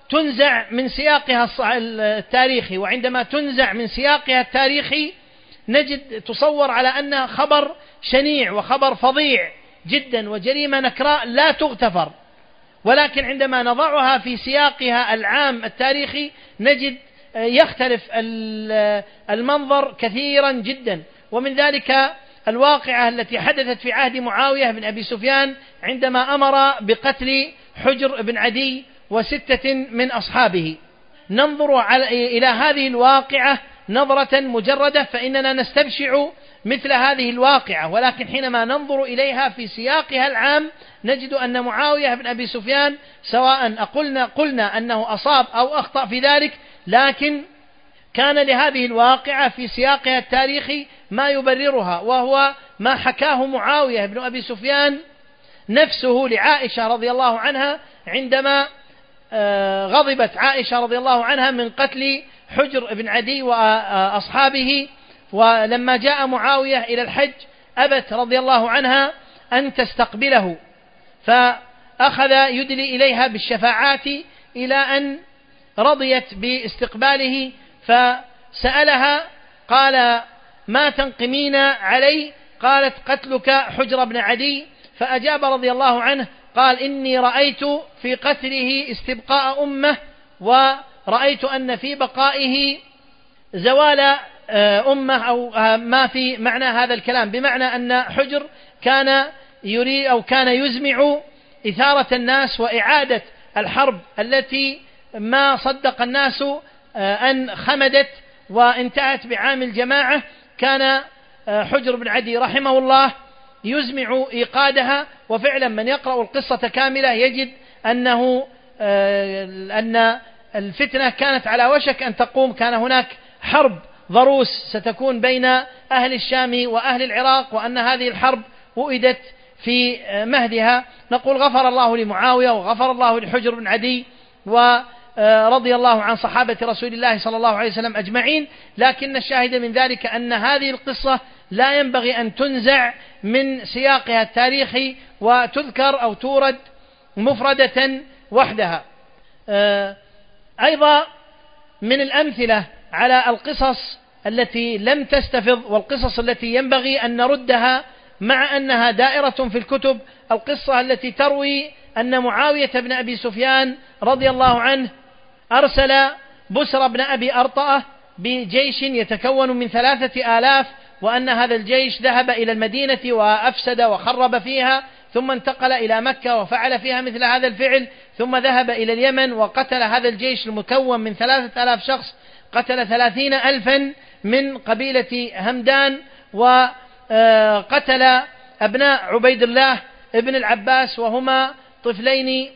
تنزع من سياقها التاريخي، وعندما تنزع من سياقها التاريخي نجد تصور على أنها خبر شنيع وخبر فظيع جدا وجريمة نكراء لا تغتفر، ولكن عندما نضعها في سياقها العام التاريخي نجد يختلف المنظر كثيرا جدا. ومن ذلك الواقعة التي حدثت في عهد معاوية بن أبي سفيان عندما أمر بقتل حجر بن عدي و6 من أصحابه. ننظر إلى هذه الواقعة نظرة مجردة فإننا نستبشع مثل هذه الواقعة، ولكن حينما ننظر إليها في سياقها العام نجد أن معاوية بن أبي سفيان سواء قلنا أنه أصاب أو أخطأ في ذلك، لكن كان لهذه الواقعة في سياقها التاريخي ما يبررها، وهو ما حكاه معاوية بن أبي سفيان نفسه لعائشة رضي الله عنها عندما غضبت عائشة رضي الله عنها من قتل حجر بن عدي وأصحابه، ولما جاء معاوية إلى الحج أبت رضي الله عنها أن تستقبله، فأخذ يدلي إليها بالشفاعات إلى أن رضيت باستقباله، فسألها قال: ما تنقمين علي؟ قالت: قتلك حجر بن عدي. فأجاب رضي الله عنه قال: إني رأيت في قتله استبقاء أمة، ورأيت أن في بقائه زوال أمة، أو ما في معنى هذا الكلام، بمعنى أن حجر كان يريد أو كان يزمع إثارة الناس وإعادة الحرب التي ما صدق الناس أن خمدت وانتهت بعام الجماعة. كان حجر بن عدي رحمه الله يزمع إيقادها، وفعلا من يقرأ القصة كاملة يجد أن الفتنة كانت على وشك أن تقوم. كان هناك حرب ضروس ستكون بين أهل الشام وأهل العراق، وأن هذه الحرب وئدت في مهدها. نقول غفر الله لمعاوية وغفر الله لحجر بن عدي ورضي الله عن صحابة رسول الله صلى الله عليه وسلم أجمعين، لكن الشاهد من ذلك أن هذه القصة لا ينبغي أن تنزع من سياقها التاريخي وتذكر أو تورد مفردة وحدها. أيضا من الأمثلة على القصص التي لم تستفض والقصص التي ينبغي أن نردها مع أنها دائرة في الكتب، القصة التي تروي أن معاوية بن أبي سفيان رضي الله عنه أرسل بسر بن أبي أرطأة بجيش يتكون من 3000، وأن هذا الجيش ذهب إلى المدينة وأفسد وخرب فيها، ثم انتقل إلى مكة وفعل فيها مثل هذا الفعل، ثم ذهب إلى اليمن وقتل هذا الجيش المكون من 3000 شخص، قتل 30,000 من قبيلة همدان، وقتل أبناء عبيد الله ابن العباس وهما طفلين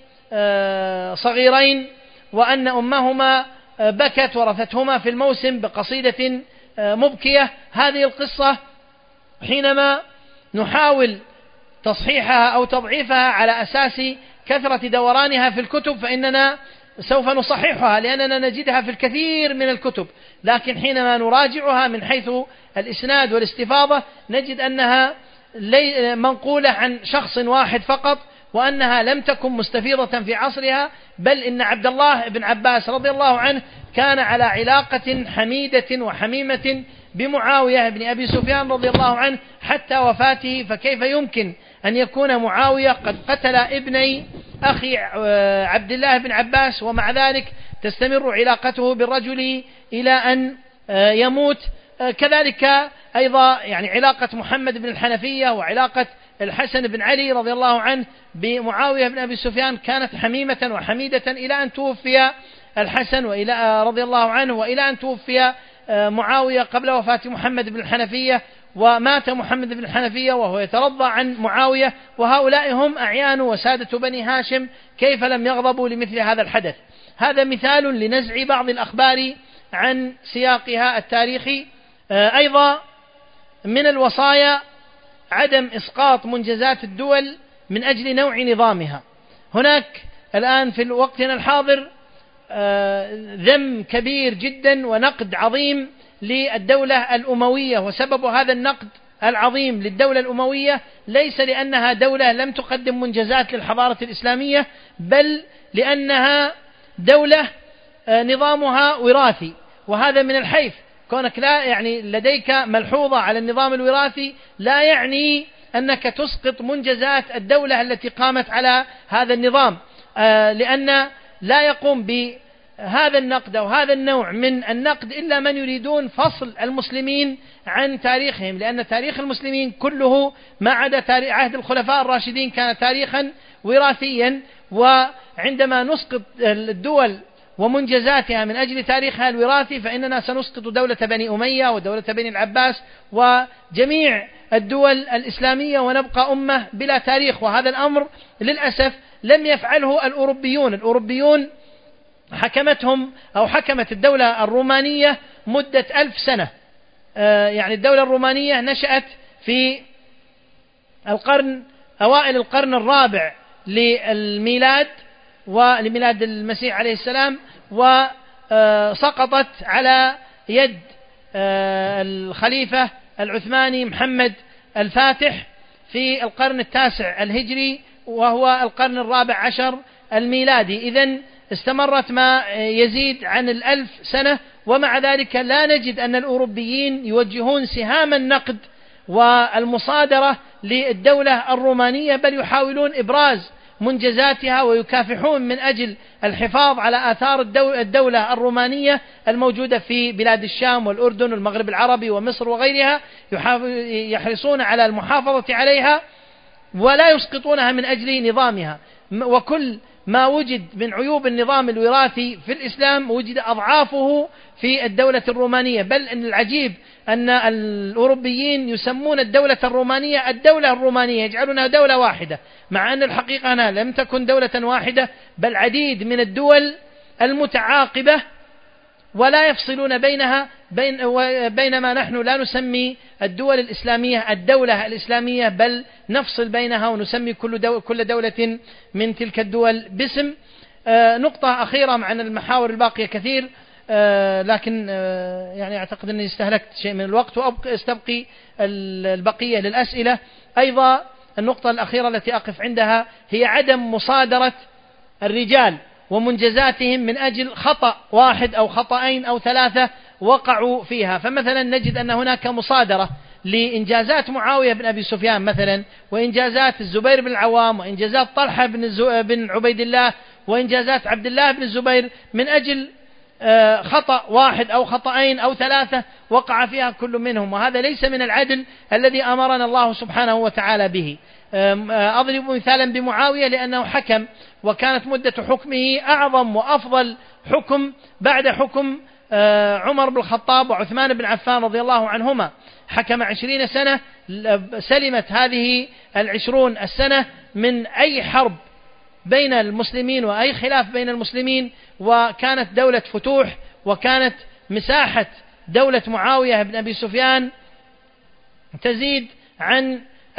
صغيرين، وأن أمهما بكت ورثتهما في الموسم بقصيدة مبكية. هذه القصة حينما نحاول تصحيحها أو تضعيفها على أساس كثرة دورانها في الكتب فإننا سوف نصححها، لأننا نجدها في الكثير من الكتب، لكن حينما نراجعها من حيث الإسناد والاستفاضة نجد أنها منقولة عن شخص واحد فقط، وأنها لم تكن مستفيضة في عصرها، بل إن عبد الله بن عباس رضي الله عنه كان على علاقة حميدة وحميمة بمعاوية بن أبي سفيان رضي الله عنه حتى وفاته، فكيف يمكن أن يكون معاوية قد قتل ابني أخي عبد الله بن عباس ومع ذلك تستمر علاقته بالرجل إلى أن يموت؟ كذلك أيضا يعني علاقة محمد بن الحنفية وعلاقة الحسن بن علي رضي الله عنه بمعاوية بن أبي سفيان كانت حميمة وحميدة إلى أن توفي الحسن رضي الله عنه، وإلى أن توفي معاوية قبل وفاة محمد بن الحنفية، ومات محمد بن الحنفية وهو يترضى عن معاوية، وهؤلاء هم أعيان وسادة بني هاشم، كيف لم يغضبوا لمثل هذا الحدث؟ هذا مثال لنزع بعض الأخبار عن سياقها التاريخي. أيضا من الوصايا عدم إسقاط منجزات الدول من أجل نوع نظامها. هناك الآن في وقتنا الحاضر ذم كبير جدا ونقد عظيم للدولة الأموية، وسبب هذا النقد العظيم للدولة الأموية ليس لأنها دولة لم تقدم منجزات للحضارة الإسلامية، بل لأنها دولة نظامها وراثي، وهذا من الحيف. كونك لا يعني لديك ملحوظة على النظام الوراثي لا يعني أنك تسقط منجزات الدولة التي قامت على هذا النظام، لأن لا يقوم بهذا النقد أو هذا النوع من النقد إلا من يريدون فصل المسلمين عن تاريخهم، لأن تاريخ المسلمين كله ما عدا عهد الخلفاء الراشدين كان تاريخا وراثيا. وعندما نسقط الدول ومنجزاتها من أجل تاريخها الوراثي فإننا سنسقط دولة بني أمية ودولة بني العباس وجميع الدول الإسلامية ونبقى أمة بلا تاريخ. وهذا الأمر للأسف لم يفعله الأوروبيون حكمتهم أو حكمت الدولة الرومانية مدة 1000 سنة. يعني الدولة الرومانية نشأت في أوائل القرن الرابع للميلاد ولميلاد المسيح عليه السلام، وسقطت على يد الخليفة العثماني محمد الفاتح في القرن التاسع الهجري وهو القرن الرابع عشر الميلادي. إذن استمرت ما يزيد عن 1000 سنة، ومع ذلك لا نجد أن الأوروبيين يوجهون سهام النقد والمصادرة للدولة الرومانية، بل يحاولون إبراز منجزاتها ويكافحون من أجل الحفاظ على آثار الدولة الرومانية الموجودة في بلاد الشام والأردن والمغرب العربي ومصر وغيرها، يحرصون على المحافظة عليها ولا يسقطونها من أجل نظامها. وكل ما وجد من عيوب النظام الوراثي في الإسلام وجد أضعافه في الدولة الرومانية، بل إن العجيب أن الأوروبيين يسمون الدولة الرومانية الدولة الرومانية، يجعلونها دولة واحدة، مع أن الحقيقة أنها لم تكن دولة واحدة بل عديد من الدول المتعاقبة ولا يفصلون بينها بينما نحن لا نسمي الدول الإسلامية الدولة الإسلامية بل نفصل بينها ونسمي كل دولة من تلك الدول باسم. نقطة أخيرة مع أن المحاور الباقية كثير، لكن يعني أعتقد أني استهلكت شيء من الوقت وأستبقي البقية للأسئلة. أيضا النقطة الأخيرة التي أقف عندها هي عدم مصادرة الرجال ومنجزاتهم من أجل خطأ واحد أو خطأين أو ثلاثة وقعوا فيها. فمثلا نجد أن هناك مصادرة لإنجازات معاوية بن أبي سفيان مثلا، وإنجازات الزبير بن العوام، وإنجازات طلحة بن عبيد الله، وإنجازات عبد الله بن الزبير من أجل خطأ واحد أو خطأين أو ثلاثة وقع فيها كل منهم، وهذا ليس من العدل الذي أمرنا الله سبحانه وتعالى به. أضرب مثالا بمعاوية لأنه حكم وكانت مدة حكمه أعظم وأفضل حكم بعد حكم عمر بن الخطاب وعثمان بن عفان رضي الله عنهما، حكم 20 سنة، سلمت هذه 20 السنة من أي حرب بين المسلمين وأي خلاف بين المسلمين، وكانت دولة فتوح، وكانت مساحة دولة معاوية بن أبي سفيان تزيد عن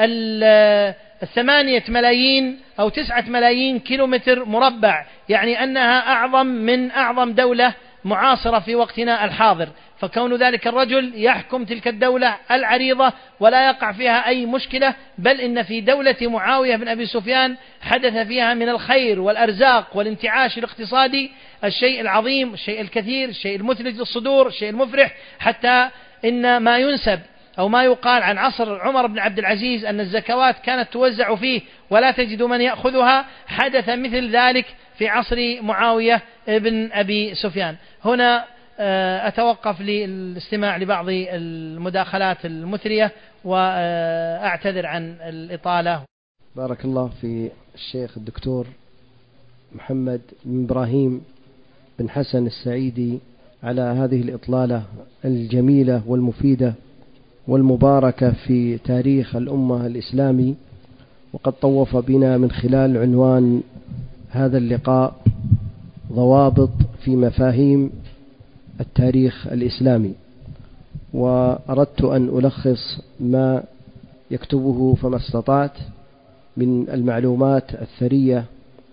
8 ملايين أو 9 ملايين كيلومتر مربع، يعني أنها أعظم من أعظم دولة معاصرة في وقتنا الحاضر. فكون ذلك الرجل يحكم تلك الدولة العريضة ولا يقع فيها أي مشكلة، بل إن في دولة معاوية بن أبي سفيان حدث فيها من الخير والأرزاق والانتعاش الاقتصادي الشيء العظيم، الشيء الكثير، الشيء المثلج للصدور، الشيء المفرح، حتى إن ما ينسب أو ما يقال عن عصر عمر بن عبد العزيز أن الزكوات كانت توزع فيه ولا تجد من يأخذها، حدث مثل ذلك في عصر معاوية بن أبي سفيان. هنا أتوقف للاستماع لبعض المداخلات المثرية وأعتذر عن الإطالة. بارك الله في الشيخ الدكتور محمد بن إبراهيم بن حسن السعيدي على هذه الإطلالة الجميلة والمفيدة والمباركة في تاريخ الأمة الإسلامي. وقد طوف بنا من خلال عنوان هذا اللقاء ضوابط في مفاهيم التاريخ الإسلامي، وأردت أن ألخص ما يكتبه فما استطعت من المعلومات الثرية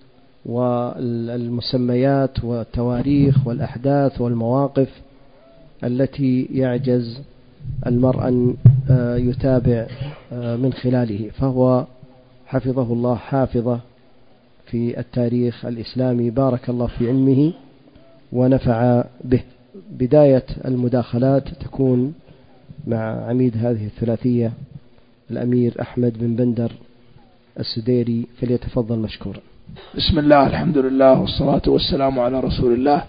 والمسميات والتواريخ والأحداث والمواقف التي يعجز المرء أن يتابع من خلاله، فهو حفظه الله حافظة في التاريخ الإسلامي، بارك الله في علمه ونفع به. بداية المداخلات تكون مع عميد هذه الثلاثية الأمير أحمد بن بندر السديري، فليتفضل مشكورا. بسم الله، الحمد لله، والصلاة والسلام على رسول الله.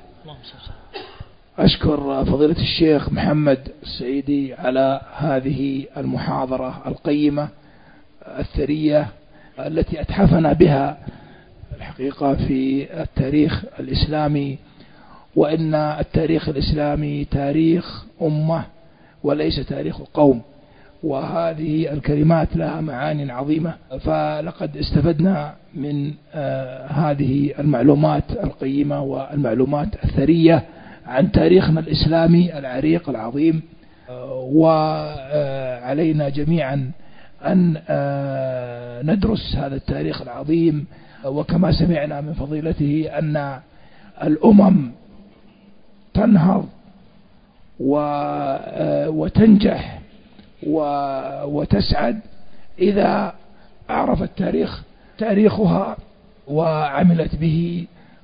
أشكر فضيلة الشيخ محمد السعيدي على هذه المحاضرة القيمة الثرية التي أتحفنا بها الحقيقة في التاريخ الإسلامي، وإن التاريخ الإسلامي تاريخ أمة وليس تاريخ قوم، وهذه الكلمات لها معاني عظيمة. فلقد استفدنا من هذه المعلومات القيمة والمعلومات الثرية عن تاريخنا الإسلامي العريق العظيم، وعلينا جميعا أن ندرس هذا التاريخ العظيم. وكما سمعنا من فضيلته أن الأمم تنهض وتنجح وتسعد إذا عرفت تاريخها وعملت به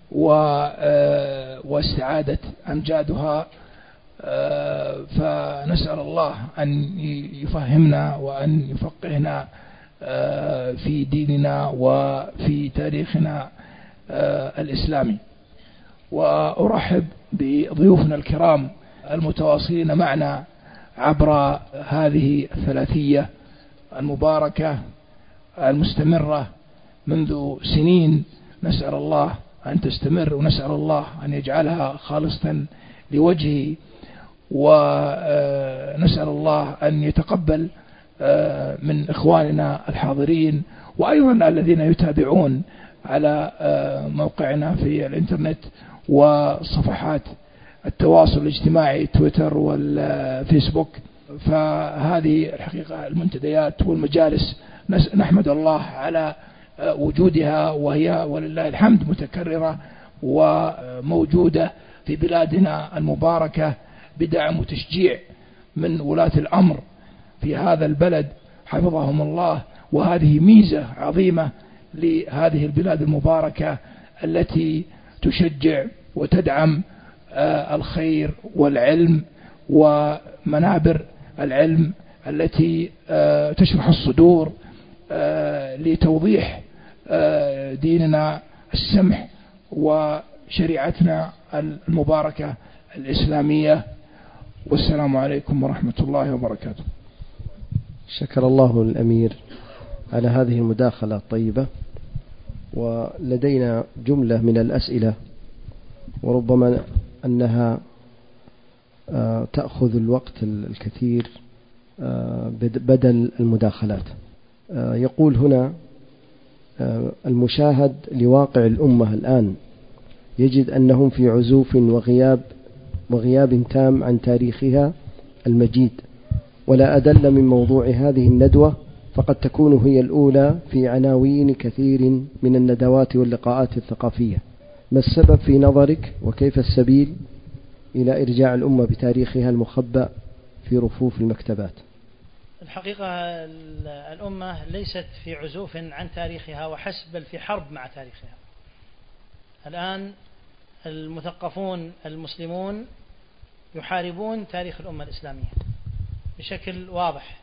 واستعادت أمجادها. فنسأل الله أن يفهمنا وأن يفقهنا في ديننا وفي تاريخنا الإسلامي. وأرحب بضيوفنا الكرام المتواصلين معنا عبر هذه الثلاثية المباركة المستمرة منذ سنين. نسأل الله أن تستمر، ونسأل الله أن يجعلها خالصة لوجهه، ونسأل الله أن يتقبل من إخواننا الحاضرين وأيضا الذين يتابعون على موقعنا في الإنترنت وصفحات التواصل الاجتماعي تويتر والفيسبوك. فهذه الحقيقة المنتديات والمجالس نحمد الله على وجودها، وهي ولله الحمد متكررة وموجودة في بلادنا المباركة بدعم وتشجيع من ولاة الأمر في هذا البلد حفظهم الله. وهذه ميزة عظيمة لهذه البلاد المباركة التي تشجع وتدعم الخير والعلم ومنابر العلم التي تشرح الصدور لتوضيح ديننا السمح وشريعتنا المباركة الإسلامية. والسلام عليكم ورحمة الله وبركاته. شكر الله الأمير على هذه المداخلة الطيبة، ولدينا جملة من الأسئلة وربما أنها تأخذ الوقت الكثير بدل المداخلات. يقول هنا: المشاهد لواقع الأمة الآن يجد أنهم في عزوف وغياب تام عن تاريخها المجيد، ولا أدل من موضوع هذه الندوة، فقد تكون هي الأولى في عناوين كثير من الندوات واللقاءات الثقافية. ما السبب في نظرك، وكيف السبيل إلى إرجاع الأمة بتاريخها المخبأ في رفوف المكتبات؟ الحقيقة الأمة ليست في عزوف عن تاريخها وحسب، بل في حرب مع تاريخها. الآن المثقفون المسلمون يحاربون تاريخ الأمة الإسلامية بشكل واضح،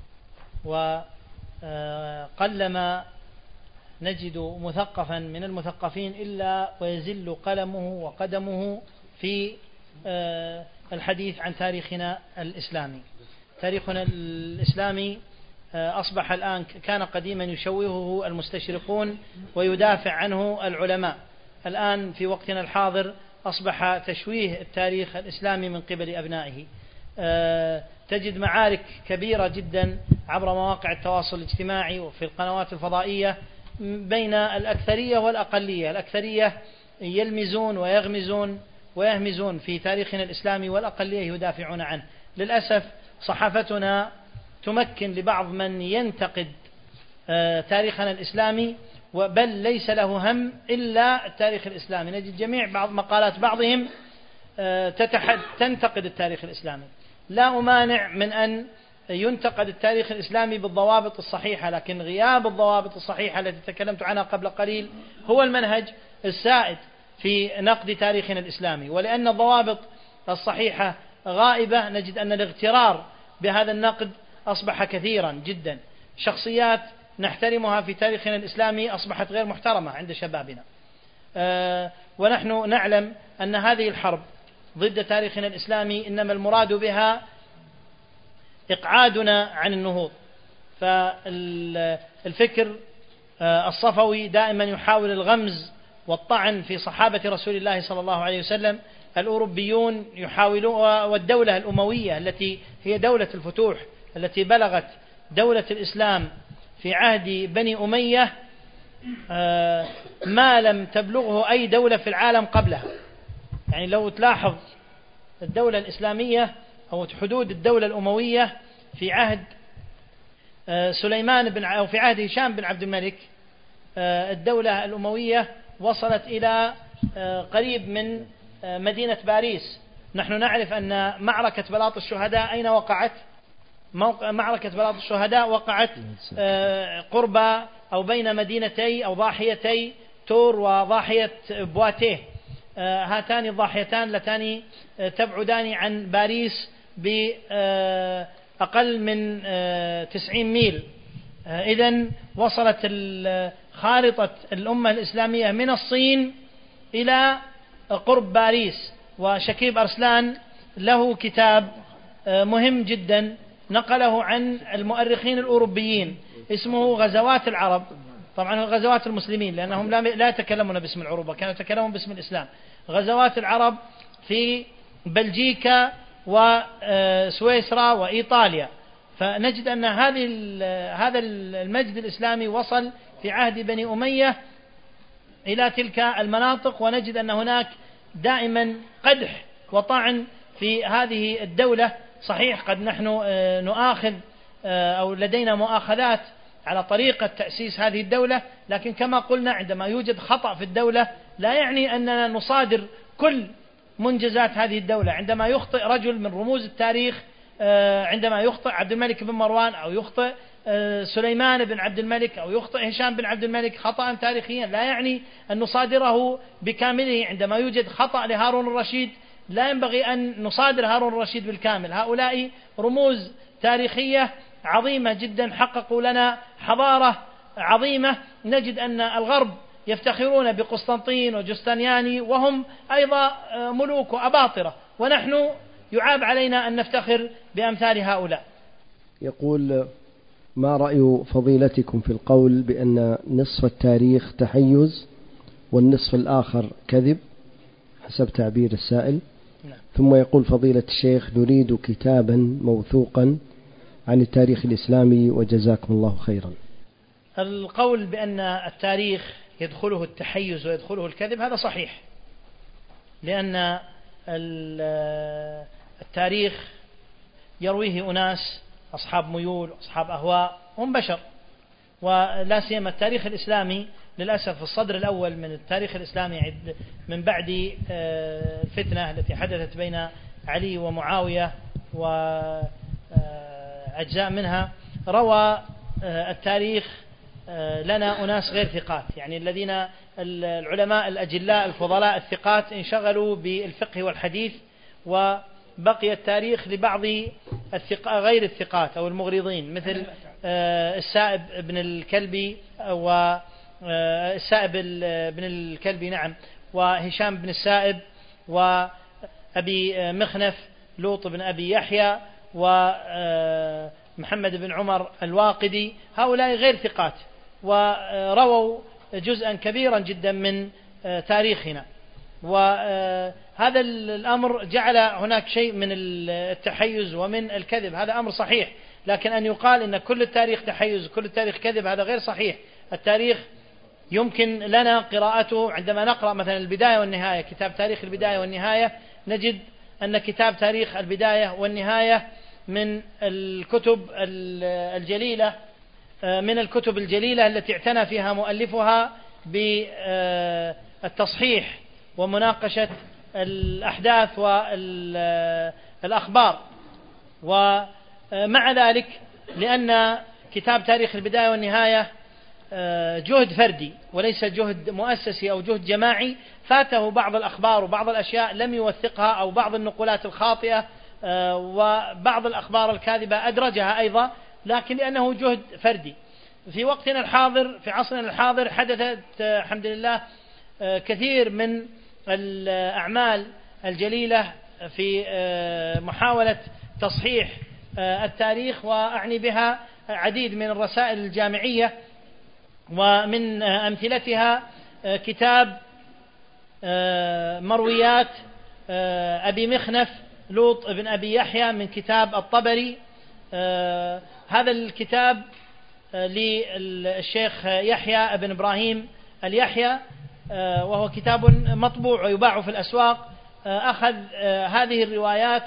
وقلما نجد مثقفا من المثقفين إلا ويزل قلمه وقدمه في الحديث عن تاريخنا الإسلامي. تاريخنا الإسلامي أصبح الآن، كان قديما يشوهه المستشرقون ويدافع عنه العلماء، الآن في وقتنا الحاضر أصبح تشويه التاريخ الإسلامي من قبل أبنائه. تجد معارك كبيرة جدا عبر مواقع التواصل الاجتماعي وفي القنوات الفضائية بين الأكثرية والأقلية. الأكثرية يلمزون ويهمزون في تاريخنا الإسلامي، والأقلية يدافعون عنه. للأسف صحافتنا تمكن لبعض من ينتقد تاريخنا الإسلامي، بل ليس له هم إلا التاريخ الإسلامي. نجد جميع مقالات بعضهم تنتقد التاريخ الإسلامي. لا أمانع من أن ينتقد التاريخ الإسلامي بالضوابط الصحيحة، لكن غياب الضوابط الصحيحة التي تكلمت عنها قبل قليل هو المنهج السائد في نقد تاريخنا الإسلامي. ولأن الضوابط الصحيحة غائبة نجد أن الاغترار بهذا النقد أصبح كثيرا جدا. شخصيات نحترمها في تاريخنا الإسلامي أصبحت غير محترمة عند شبابنا، ونحن نعلم أن هذه الحرب ضد تاريخنا الإسلامي إنما المراد بها إقعادنا عن النهوض. فالفكر الصفوي دائما يحاول الغمز والطعن في صحابة رسول الله صلى الله عليه وسلم. الأوروبيون يحاولون، والدولة الأموية التي هي دولة الفتوح التي بلغت دولة الإسلام في عهد بني أمية ما لم تبلغه أي دولة في العالم قبلها. يعني لو تلاحظ الدولة الإسلامية أو حدود الدولة الأموية في عهد سليمان أو في عهد هشام بن عبد الملك، الدولة الأموية وصلت إلى قريب من مدينة باريس. نحن نعرف أن معركة بلاط الشهداء أين وقعت؟ معركة بلاط الشهداء وقعت قرب أو بين مدينتي أو ضاحيتي تور وضاحية بواتيه. هاتان الضاحيتان اللتان تبعدان عن باريس بأقل من 90 ميل. إذن وصلت خارطة الأمة الإسلامية من الصين إلى قرب باريس. وشكيب أرسلان له كتاب مهم جدا نقله عن المؤرخين الأوروبيين اسمه غزوات العرب، طبعا غزوات المسلمين لأنهم لا يتكلمون باسم العروبة، كانوا يتكلمون باسم الإسلام. غزوات العرب في بلجيكا وسويسرا وإيطاليا. فنجد أن هذا المجد الإسلامي وصل في عهد بني أمية إلى تلك المناطق، ونجد أن هناك دائما قدح وطعن في هذه الدولة. صحيح قد نحن نؤاخذ أو لدينا مؤاخذات على طريقة تأسيس هذه الدولة، لكن كما قلنا عندما يوجد خطأ في الدولة لا يعني أننا نصادر كل منجزات هذه الدولة. عندما يخطئ رجل من رموز التاريخ، عندما يخطئ عبد الملك بن مروان أو يخطئ سليمان بن عبد الملك أو يخطئ هشام بن عبد الملك خطأ تاريخيا لا يعني أن نصادره بكامله. عندما يوجد خطأ لهارون الرشيد لا ينبغي أن نصادر هارون الرشيد بالكامل. هؤلاء رموز تاريخية عظيمة جدا حققوا لنا حضارة عظيمة. نجد أن الغرب يفتخرون بقسطنطين وجستنياني وهم أيضا ملوك وأباطرة، ونحن يعاب علينا أن نفتخر بأمثال هؤلاء. يقول: ما رأي فضيلتكم في القول بأن نصف التاريخ تحيز والنصف الآخر كذب حسب تعبير السائل؟ ثم يقول فضيلة الشيخ: نريد كتابا موثوقا عن التاريخ الإسلامي وجزاكم الله خيرا. القول بأن التاريخ يدخله التحيز ويدخله الكذب هذا صحيح، لأن التاريخ يرويه أناس أصحاب ميول أصحاب أهواء، هم بشر. ولا سيما التاريخ الإسلامي للأسف في الصدر الأول من التاريخ الإسلامي من بعد الفتنة التي حدثت بين علي ومعاوية وأجزاء منها، روى التاريخ لنا أناس غير ثقات، يعني الذين العلماء الأجلاء الفضلاء الثقات انشغلوا بالفقه والحديث، وبقي التاريخ لبعض غير الثقات أو المغرضين مثل السائب بن الكلبي والسائب بن الكلبي نعم، وهشام بن السائب، وأبي مخنف لوط بن أبي يحيى، ومحمد بن عمر الواقدي. هؤلاء غير ثقات ورووا جزءا كبيرا جدا من تاريخنا، وهذا الأمر جعل هناك شيء من التحيز ومن الكذب. هذا أمر صحيح، لكن أن يقال إن كل التاريخ تحيز وكل التاريخ كذب هذا غير صحيح. التاريخ يمكن لنا قراءته عندما نقرأ مثلا البداية والنهاية، كتاب تاريخ البداية والنهاية، نجد أن كتاب تاريخ البداية والنهاية من الكتب الجليلة التي اعتنى فيها مؤلفها بالتصحيح ومناقشة الأحداث والأخبار. مع ذلك لأن كتاب تاريخ البداية والنهاية جهد فردي وليس جهد مؤسسي أو جهد جماعي، فاته بعض الأخبار وبعض الأشياء لم يوثقها، أو بعض النقولات الخاطئة وبعض الأخبار الكاذبة أدرجها أيضا، لكن لأنه جهد فردي. في وقتنا الحاضر، في عصرنا الحاضر، حدثت الحمد لله كثير من الأعمال الجليلة في محاولة تصحيح التاريخ، وأعني بها عديد من الرسائل الجامعية، ومن أمثلتها كتاب مرويات أبي مخنف لوط بن أبي يحيى من كتاب الطبري. هذا الكتاب للشيخ يحيى بن إبراهيم اليحيى، وهو كتاب مطبوع ويباع في الأسواق. أخذ هذه الروايات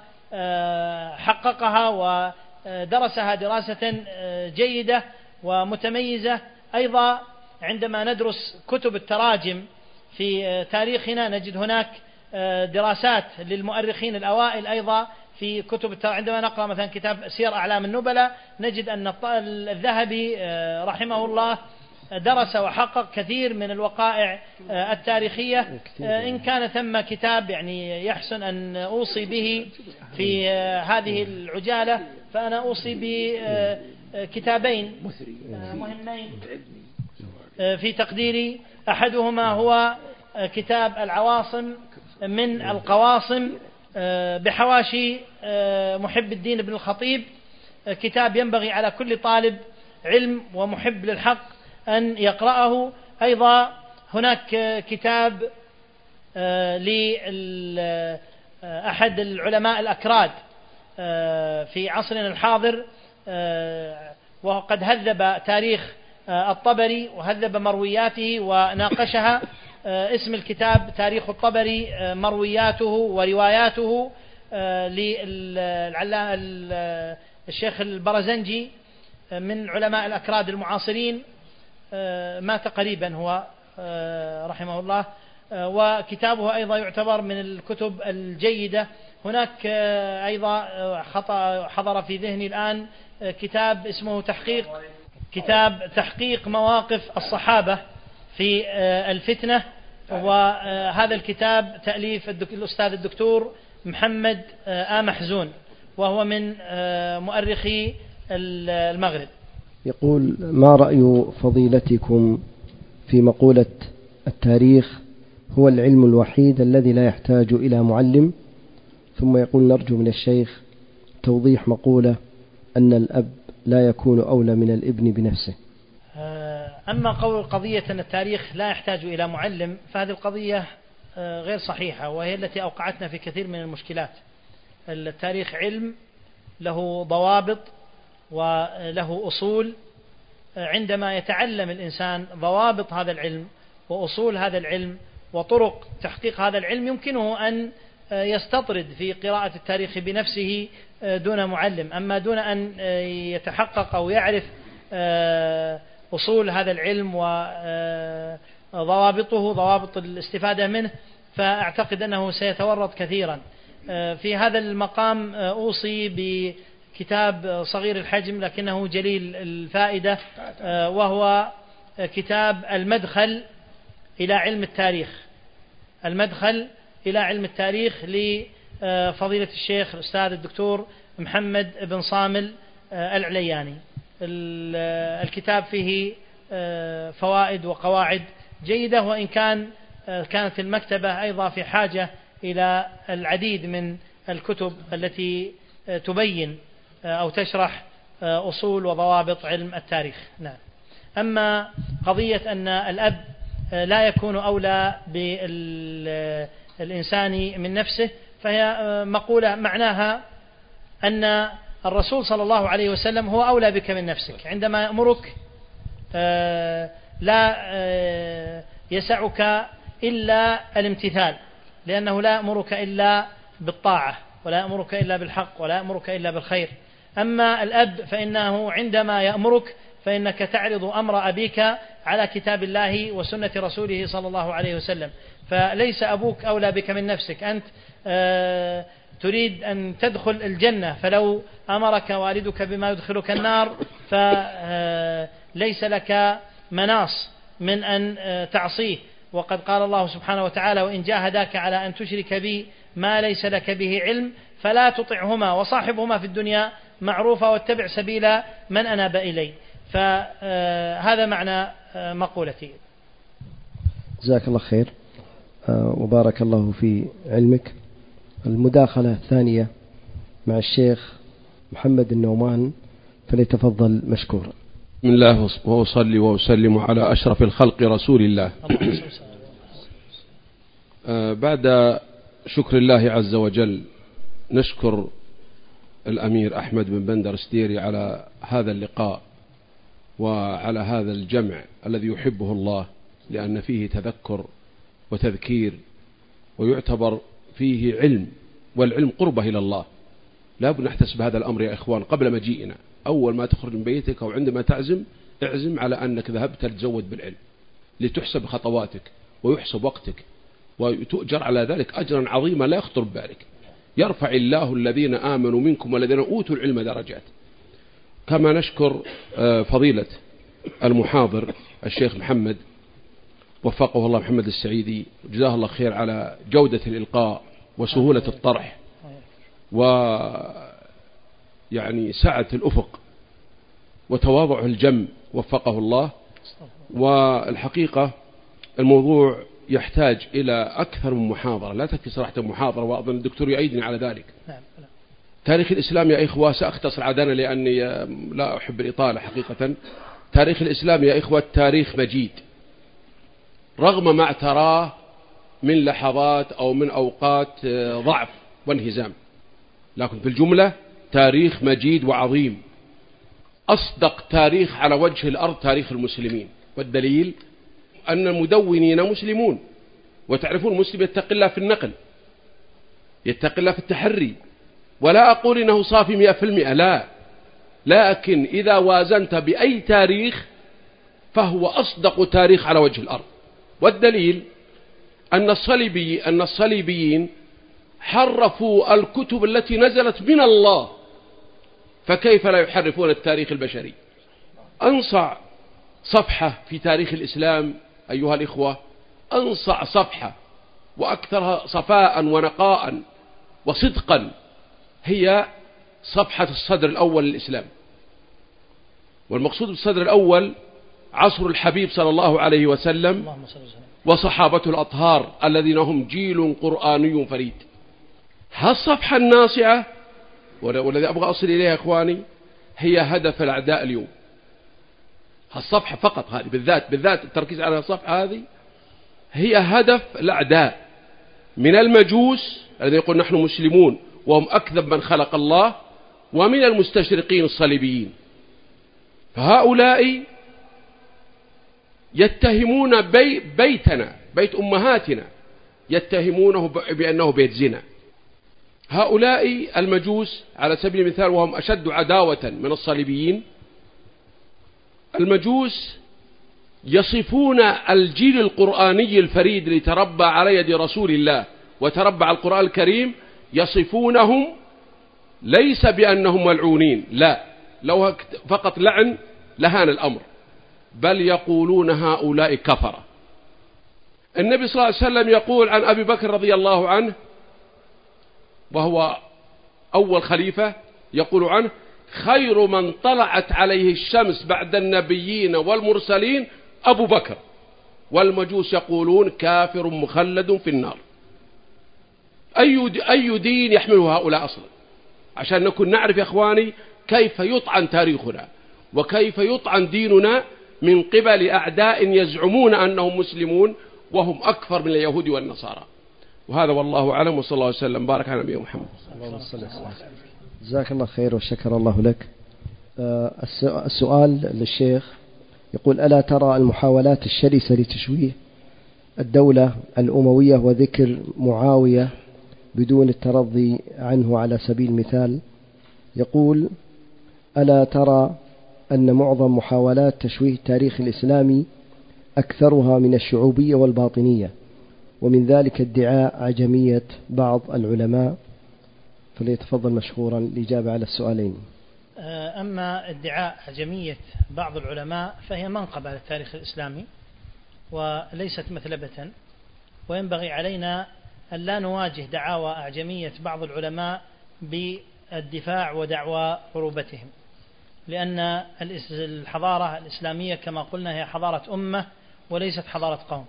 وحققها ودرسها دراسة جيدة ومتميزة. أيضا عندما ندرس كتب التراجم في تاريخنا نجد هناك دراسات للمؤرخين الأوائل أيضا في كتب عندما نقرأ مثلا كتاب سير أعلام النبلاء نجد أن الذهبي رحمه الله درس وحقق كثير من الوقائع التاريخية. إن كان ثم كتاب يعني يحسن أن أوصي به في هذه العجالة، فأنا أوصي بكتابين مهمين في تقديري. أحدهما هو كتاب العواصم من القواصم بحواشي محب الدين بن الخطيب، كتاب ينبغي على كل طالب علم ومحب للحق أن يقرأه. أيضا هناك كتاب لأحد العلماء الأكراد في عصرنا الحاضر، وقد هذب تاريخ الطبري وهذب مروياته وناقشها. اسم الكتاب تاريخ الطبري مروياته ورواياته، للشيخ البرزنجي من علماء الأكراد المعاصرين، مات قريبا هو رحمه الله، وكتابه أيضا يعتبر من الكتب الجيدة. هناك أيضا حضر في ذهني الآن كتاب اسمه تحقيق مواقف الصحابة في الفتنة، وهذا الكتاب تأليف الأستاذ الدكتور محمد محزون، وهو من مؤرخي المغرب. يقول: ما رأي فضيلتكم في مقولة التاريخ هو العلم الوحيد الذي لا يحتاج إلى معلم؟ ثم يقول: نرجو من الشيخ توضيح مقولة أن الأب لا يكون أولى من الابن بنفسه. أما قول قضية أن التاريخ لا يحتاج إلى معلم، فهذه القضية غير صحيحة، وهي التي أوقعتنا في كثير من المشكلات. التاريخ علم له ضوابط وله أصول. عندما يتعلم الإنسان ضوابط هذا العلم وأصول هذا العلم وطرق تحقيق هذا العلم، يمكنه أن يستطرد في قراءة التاريخ بنفسه دون معلم. أما دون أن يتحقق أو يعرف أصول هذا العلم وضوابطه، ضوابط الاستفادة منه، فأعتقد أنه سيتورط كثيرا. في هذا المقام أوصي بكتاب صغير الحجم لكنه جليل الفائدة، وهو كتاب المدخل إلى علم التاريخ. المدخل إلى علم التاريخ لفضيلة الشيخ الأستاذ الدكتور محمد بن صامل العلياني. الكتاب فيه فوائد وقواعد جيدة، وإن كانت المكتبة أيضا في حاجة إلى العديد من الكتب التي تبين أو تشرح أصول وضوابط علم التاريخ. نعم. أما قضية أن الأب لا يكون أولى بالإنسان من نفسه، فهي مقولة معناها أن الرسول صلى الله عليه وسلم هو أولى بك من نفسك. عندما يأمرك لا يسعك إلا الامتثال، لأنه لا يأمرك إلا بالطاعة، ولا يأمرك إلا بالحق، ولا يأمرك إلا بالخير. أما الأب فإنه عندما يأمرك فإنك تعرض أمر أبيك على كتاب الله وسنة رسوله صلى الله عليه وسلم. فليس أبوك أولى بك من نفسك، أنت تريد أن تدخل الجنة، فلو أمرك والدك بما يدخلك النار فليس لك مناص من أن تعصيه. وقد قال الله سبحانه وتعالى: وإن جاهداك على أن تشرك بي ما ليس لك به علم فلا تطعهما وصاحبهما في الدنيا معروفا واتبع سبيل من أناب إلي. فهذا معنى مقولتي. جزاك الله خير وبارك الله في علمك. المداخلة الثانية مع الشيخ محمد النعمان، فليتفضل مشكورا. بسم الله وأصلي وأسلم على أشرف الخلق رسول الله. بعد شكر الله عز وجل نشكر الأمير أحمد بن بندر ستيري على هذا اللقاء وعلى هذا الجمع الذي يحبه الله، لأن فيه تذكر وتذكير ويعتبر فيه علم، والعلم قربة إلى الله. لا بد نحتسب هذا الأمر يا إخوان قبل مجيئنا. أول ما تخرج من بيتك أو عندما تعزم اعزم على أنك ذهبت تتزود بالعلم لتحسب خطواتك ويحسب وقتك وتؤجر على ذلك أجرا عظيما لا يخطر ببالك. يرفع الله الذين آمنوا منكم والذين أوتوا العلم درجات. كما نشكر فضيلة المحاضر الشيخ محمد وفقه الله، محمد السعيدي، جزاه الله خير على جودة الإلقاء وسهولة الطرح ويعني سعة الأفق وتواضع الجم، وفقه الله. والحقيقة الموضوع يحتاج إلى أكثر من محاضرة، لا تكفي صراحة محاضرة، وأظن الدكتور يعيدني على ذلك. تاريخ الإسلام يا إخوة سأختصر عدانا لأني لا أحب الإطالة حقيقة. تاريخ الإسلام يا إخوة تاريخ مجيد، رغم ما اعتراه من لحظات أو من أوقات ضعف وانهزام، لكن في الجملة تاريخ مجيد وعظيم. أصدق تاريخ على وجه الأرض تاريخ المسلمين، والدليل أن المدونين مسلمون. وتعرفون المسلم يتقي الله في النقل، يتقي الله في التحري. ولا أقول إنه صافي 100%، لا، لكن إذا وازنت بأي تاريخ فهو أصدق تاريخ على وجه الأرض. والدليل أن الصليبيين حرفوا الكتب التي نزلت من الله، فكيف لا يحرفون التاريخ البشري؟ أنصع صفحة في تاريخ الإسلام أيها الإخوة، أنصع صفحة وأكثرها صفاء ونقاء وصدقا هي صفحة الصدر الأول للإسلام. والمقصود بالصدر الأول عصر الحبيب صلى الله عليه وسلم وصحابته الأطهار الذين هم جيل قرآني فريد. هالصفحة الناصعة والذي أبغى أصل إليها إخواني هي هدف الأعداء اليوم. هالصفحة فقط هذه بالذات التركيز على الصفحة هذه هي هدف الأعداء من المجوس الذين يقول نحن مسلمون وهم أكذب من خلق الله، ومن المستشرقين الصليبيين. فهؤلاء يتهمون بيتنا، بيت أمهاتنا، يتهمونه بأنه بيت زنا. هؤلاء المجوس على سبيل المثال، وهم أشد عداوة من الصليبيين، المجوس يصفون الجيل القرآني الفريد اللي تربى على يد رسول الله وتربى على القرآن الكريم، يصفونهم ليس بأنهم ملعونين، لا، لو فقط لعن لهان الأمر، بل يقولون هؤلاء كفرة. النبي صلى الله عليه وسلم يقول عن أبي بكر رضي الله عنه وهو أول خليفة، يقول عنه خير من طلعت عليه الشمس بعد النبيين والمرسلين أبو بكر، والمجوس يقولون كافر مخلد في النار. أي دين يحمله هؤلاء أصلا؟ عشان نكون نعرف يا أخواني كيف يطعن تاريخنا وكيف يطعن ديننا من قبل أعداء يزعمون أنهم مسلمون وهم أكثر من اليهود والنصارى. وهذا والله أعلم، وصلى الله وسلم بارك على نبينا محمد. جزاك الله خير وشكر الله لك. السؤال للشيخ يقول: ألا ترى المحاولات الشرسة لتشويه الدولة الأموية وذكر معاوية بدون الترضي عنه على سبيل المثال؟ يقول: ألا ترى أن معظم محاولات تشويه التاريخ الإسلامي أكثرها من الشعوبية والباطنية، ومن ذلك ادعاء عجمية بعض العلماء فليتفضل مشكورا الإجابة على السؤالين. أما ادعاء أعجمية بعض العلماء فهي منقبة للتاريخ الإسلامي وليست مثلبة، وينبغي علينا أن لا نواجه دعاوى أعجمية بعض العلماء بالدفاع ودعوى عروبتهم، لأن الحضارة الإسلامية كما قلنا هي حضارة أمة وليست حضارة قوم.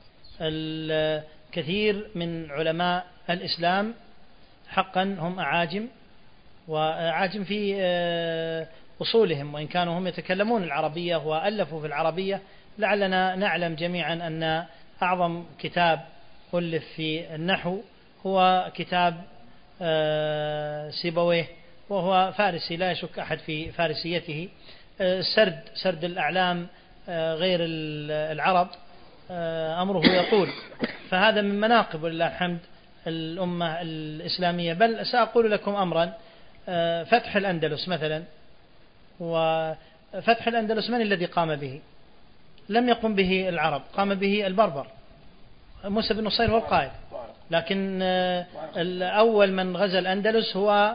الكثير من علماء الإسلام حقا هم أعاجم، وأعاجم في أصولهم، وإن كانوا هم يتكلمون العربية وألفوا في العربية. لعلنا نعلم جميعا أن أعظم كتاب ألف في النحو هو كتاب سيبويه، وهو فارسي لا يشك أحد في فارسيته. سرد الأعلام غير العرب أمره يطول، فهذا من مناقب ولله الحمد الأمة الإسلامية. بل سأقول لكم أمرا، فتح الأندلس مثلا، وفتح الأندلس من الذي قام به؟ لم يقم به العرب، قام به البربر. موسى بن نصير هو القائد، لكن الأول من غزا الأندلس هو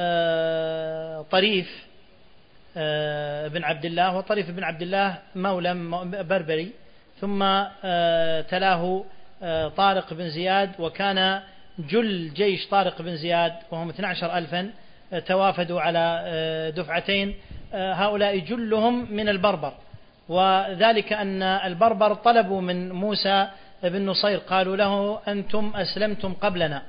طريف بن عبد الله، وطريف بن عبد الله مولى بربري، ثم تلاه طارق بن زياد، وكان جل جيش طارق بن زياد وهم 12,000 توافدوا على دفعتين، هؤلاء جلهم من البربر. وذلك أن البربر طلبوا من موسى بن نصير، قالوا له أنتم أسلمتم قبلنا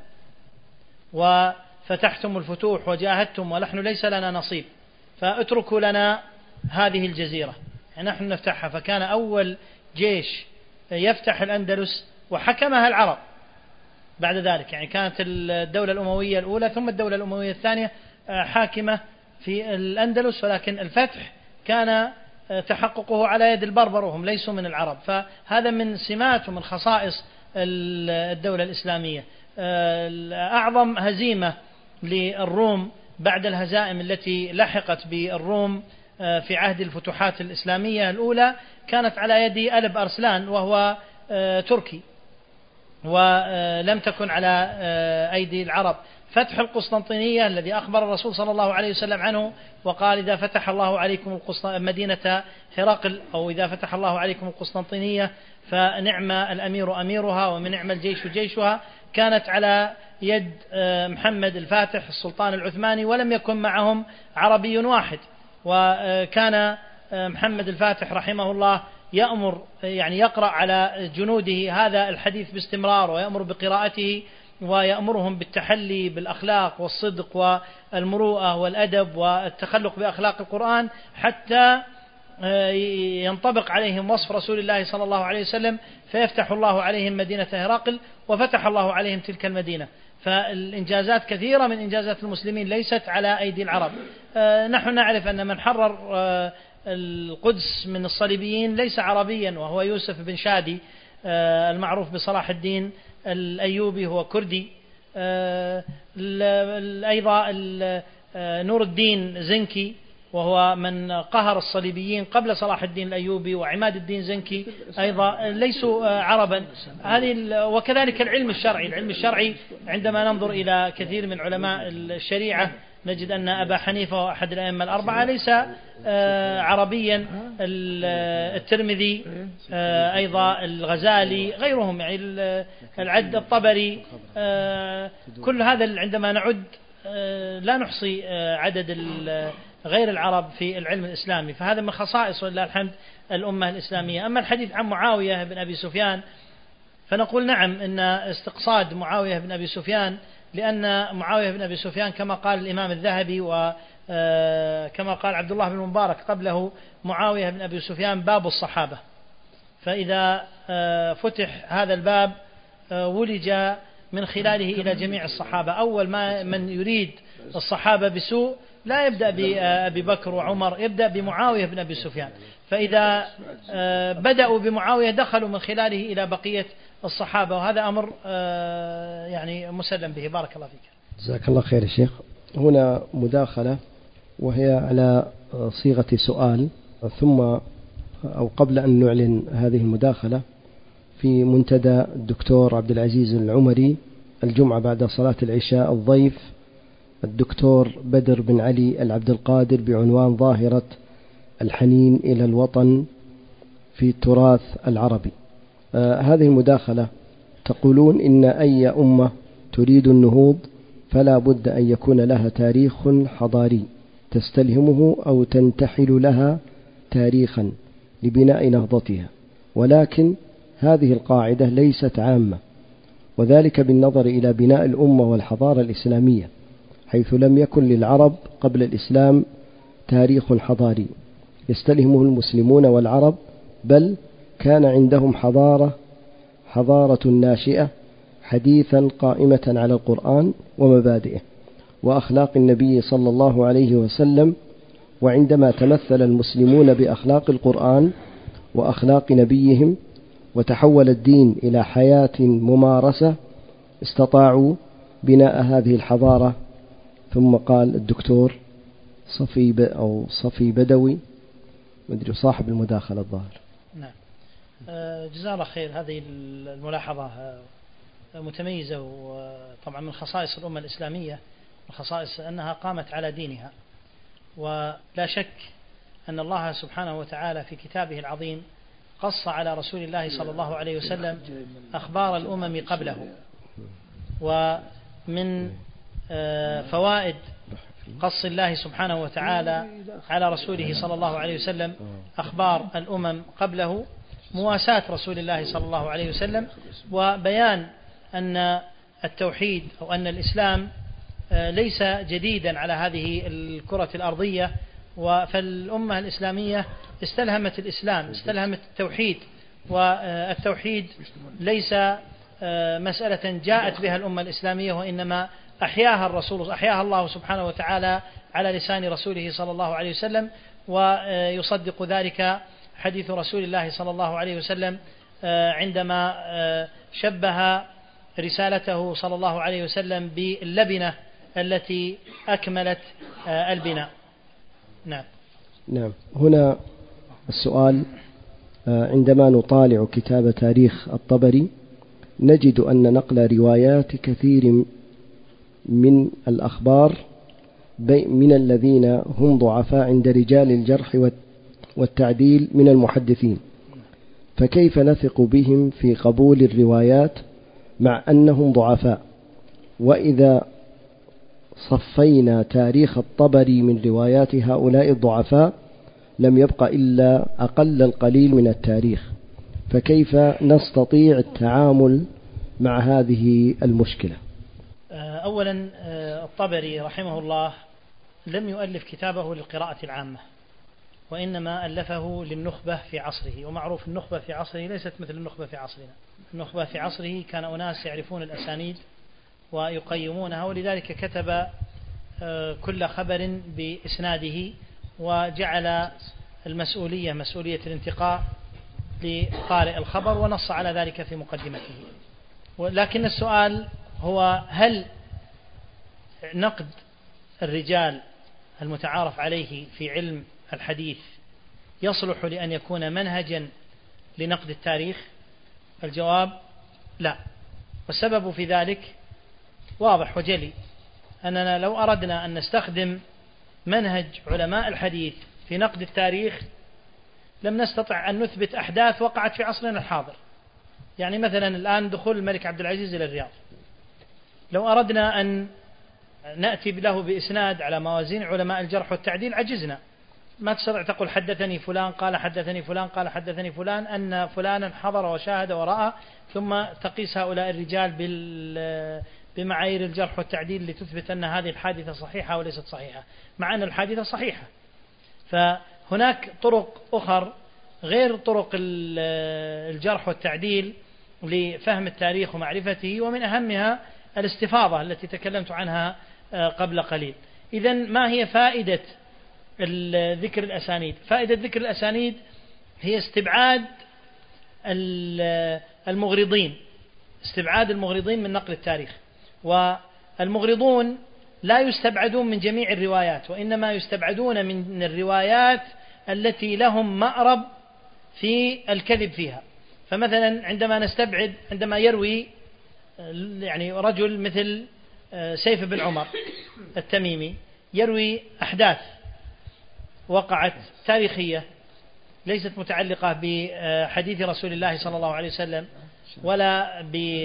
وفتحتم الفتوح وجاهدتم ونحن ليس لنا نصيب، فاتركوا لنا هذه الجزيرة نحن نفتحها. فكان أول جيش يفتح الأندلس وحكمها العرب بعد ذلك، يعني كانت الدولة الأموية الأولى ثم الدولة الأموية الثانية حاكمة في الأندلس، ولكن الفتح كان تحققه على يد البربر وهم ليسوا من العرب. فهذا من سمات ومن خصائص الدولة الإسلامية. أعظم هزيمة للروم بعد الهزائم التي لحقت بالروم في عهد الفتوحات الإسلامية الأولى كانت على يد ألب أرسلان وهو تركي، ولم تكن على أيدي العرب. فتح القسطنطينية الذي أخبر الرسول صلى الله عليه وسلم عنه وقال إذا فتح الله عليكم مدينة هرقل، أو إذا فتح الله عليكم القسطنطينية فنعم الأمير أميرها ونعم الجيش جيشها، كانت على يد محمد الفاتح السلطان العثماني، ولم يكن معهم عربي واحد. وكان محمد الفاتح رحمه الله يأمر يعني يقرأ على جنوده هذا الحديث باستمرار، ويأمر بقراءته، ويأمرهم بالتحلي بالأخلاق والصدق والمروءة والأدب والتخلق بأخلاق القرآن، حتى ينطبق عليهم وصف رسول الله صلى الله عليه وسلم، فيفتح الله عليهم مدينة هرقل، وفتح الله عليهم تلك المدينة. فالإنجازات كثيرة من إنجازات المسلمين ليست على أيدي العرب. نحن نعرف أن من حرر القدس من الصليبيين ليس عربيا، وهو يوسف بن شادي المعروف بصلاح الدين الأيوبي، هو كردي. أيضا نور الدين زنكي، وهو من قهر الصليبيين قبل صلاح الدين الأيوبي، وعماد الدين زنكي أيضا ليسوا عربا. وكذلك العلم الشرعي عندما ننظر إلى كثير من علماء الشريعة نجد أن أبا حنيفة هو أحد الأئمة الأربعة ليس عربيا، الترمذي أيضا، الغزالي، غيرهم، يعني العد الطبري، كل هذا عندما نعد لا نحصي عدد غير العرب في العلم الإسلامي. فهذا من خصائص ولله الحمد الأمة الإسلامية. أما الحديث عن معاوية بن أبي سفيان فنقول نعم إن استقصاد معاوية بن أبي سفيان، لأن معاوية بن أبي سفيان كما قال الإمام الذهبي وكما قال عبد الله بن مبارك قبله، معاوية بن أبي سفيان باب الصحابة، فإذا فتح هذا الباب ولج من خلاله إلى جميع الصحابة. أول ما من يريد الصحابة بسوء لا يبدأ بأبي بكر وعمر، يبدأ بمعاوية بن أبي سفيان، فإذا بدأوا بمعاوية دخلوا من خلاله إلى بقية الصحابة، وهذا أمر يعني مسلم به. بارك الله فيك. جزاك الله خير يا شيخ. هنا مداخلة وهي على صيغة سؤال، ثم أو قبل أن نعلن هذه المداخلة، في منتدى الدكتور عبد العزيز العمري الجمعة بعد صلاة العشاء الضيف الدكتور بدر بن علي العبد القادر بعنوان ظاهرة الحنين إلى الوطن في التراث العربي. هذه المداخلة تقولون إن أي أمة تريد النهوض فلا بد أن يكون لها تاريخ حضاري تستلهمه أو تنتحل لها تاريخا لبناء نهضتها، ولكن هذه القاعدة ليست عامة، وذلك بالنظر إلى بناء الأمة والحضارة الإسلامية، حيث لم يكن للعرب قبل الإسلام تاريخ حضاري يستلهمه المسلمون والعرب، بل كان عندهم حضارة ناشئة حديثا قائمة على القرآن ومبادئه وأخلاق النبي صلى الله عليه وسلم. وعندما تمثل المسلمون بأخلاق القرآن وأخلاق نبيهم وتحول الدين إلى حياة ممارسة استطاعوا بناء هذه الحضارة. ثم قال الدكتور صفي بدوي مدري صاحب المداخلة الظاهر. نعم، جزاه الله خير. هذه الملاحظة متميزة، وطبعا من خصائص الأمة الإسلامية وخصائص أنها قامت على دينها، ولا شك أن الله سبحانه وتعالى في كتابه العظيم قص على رسول الله صلى الله عليه وسلم أخبار الأمم قبله. ومن فوائد قص الله سبحانه وتعالى على رسوله صلى الله عليه وسلم أخبار الأمم قبله مواساة رسول الله صلى الله عليه وسلم، وبيان أن التوحيد أو أن الإسلام ليس جديدا على هذه الكرة الأرضية، فالأمة الإسلامية استلهمت الإسلام، استلهمت التوحيد، والتوحيد ليس مسألة جاءت بها الأمة الإسلامية، وإنما أحياها الله سبحانه وتعالى على لسان رسوله صلى الله عليه وسلم. ويصدق ذلك حديث رسول الله صلى الله عليه وسلم عندما شبه رسالته صلى الله عليه وسلم باللبنة التي أكملت البناء. نعم. هنا السؤال: عندما نطالع كتاب تاريخ الطبري نجد أن نقل روايات كثير من الأخبار من الذين هم ضعفاء عند رجال الجرح والتعديل من المحدثين، فكيف نثق بهم في قبول الروايات مع أنهم ضعفاء؟ وإذا صفينا تاريخ الطبري من روايات هؤلاء الضعفاء لم يبق إلا أقل القليل من التاريخ، فكيف نستطيع التعامل مع هذه المشكلة؟ أولا، الطبري رحمه الله لم يؤلف كتابه للقراءة العامة، وإنما ألفه للنخبة في عصره، ومعروف النخبة في عصره ليست مثل النخبة في عصرنا. النخبة في عصره كان أناس يعرفون الأسانيد ويقيمونها، ولذلك كتب كل خبر بإسناده، وجعل المسؤولية مسؤولية الانتقاء لقارئ الخبر، ونص على ذلك في مقدمته. ولكن السؤال هو: هل نقد الرجال المتعارف عليه في علم الحديث يصلح لأن يكون منهجا لنقد التاريخ؟ الجواب: لا. والسبب في ذلك واضح وجلي، أننا لو أردنا أن نستخدم منهج علماء الحديث في نقد التاريخ لم نستطع أن نثبت أحداث وقعت في عصرنا الحاضر. يعني مثلا الآن دخول الملك عبد العزيز إلى الرياض، لو أردنا أن نأتي له بإسناد على موازين علماء الجرح والتعديل عجزنا. ما تستطيع تقول حدثني فلان قال حدثني فلان قال حدثني فلان أن فلانا حضر وشاهد ورأى، ثم تقيس هؤلاء الرجال بمعايير الجرح والتعديل لتثبت أن هذه الحادثة صحيحة وليست صحيحة، مع أن الحادثة صحيحة. فهناك طرق أخرى غير طرق الجرح والتعديل لفهم التاريخ ومعرفته، ومن أهمها الاستفاضة التي تكلمت عنها قبل قليل. إذن ما هي فائدة ذكر الأسانيد؟ فائدة ذكر الأسانيد هي استبعاد المغرضين من نقل التاريخ. والمغرضون لا يستبعدون من جميع الروايات، وإنما يستبعدون من الروايات التي لهم مأرب في الكذب فيها. فمثلا عندما يروي يعني رجل مثل سيف بن عمر التميمي يروي أحداث وقعت تاريخية ليست متعلقة بحديث رسول الله صلى الله عليه وسلم ولا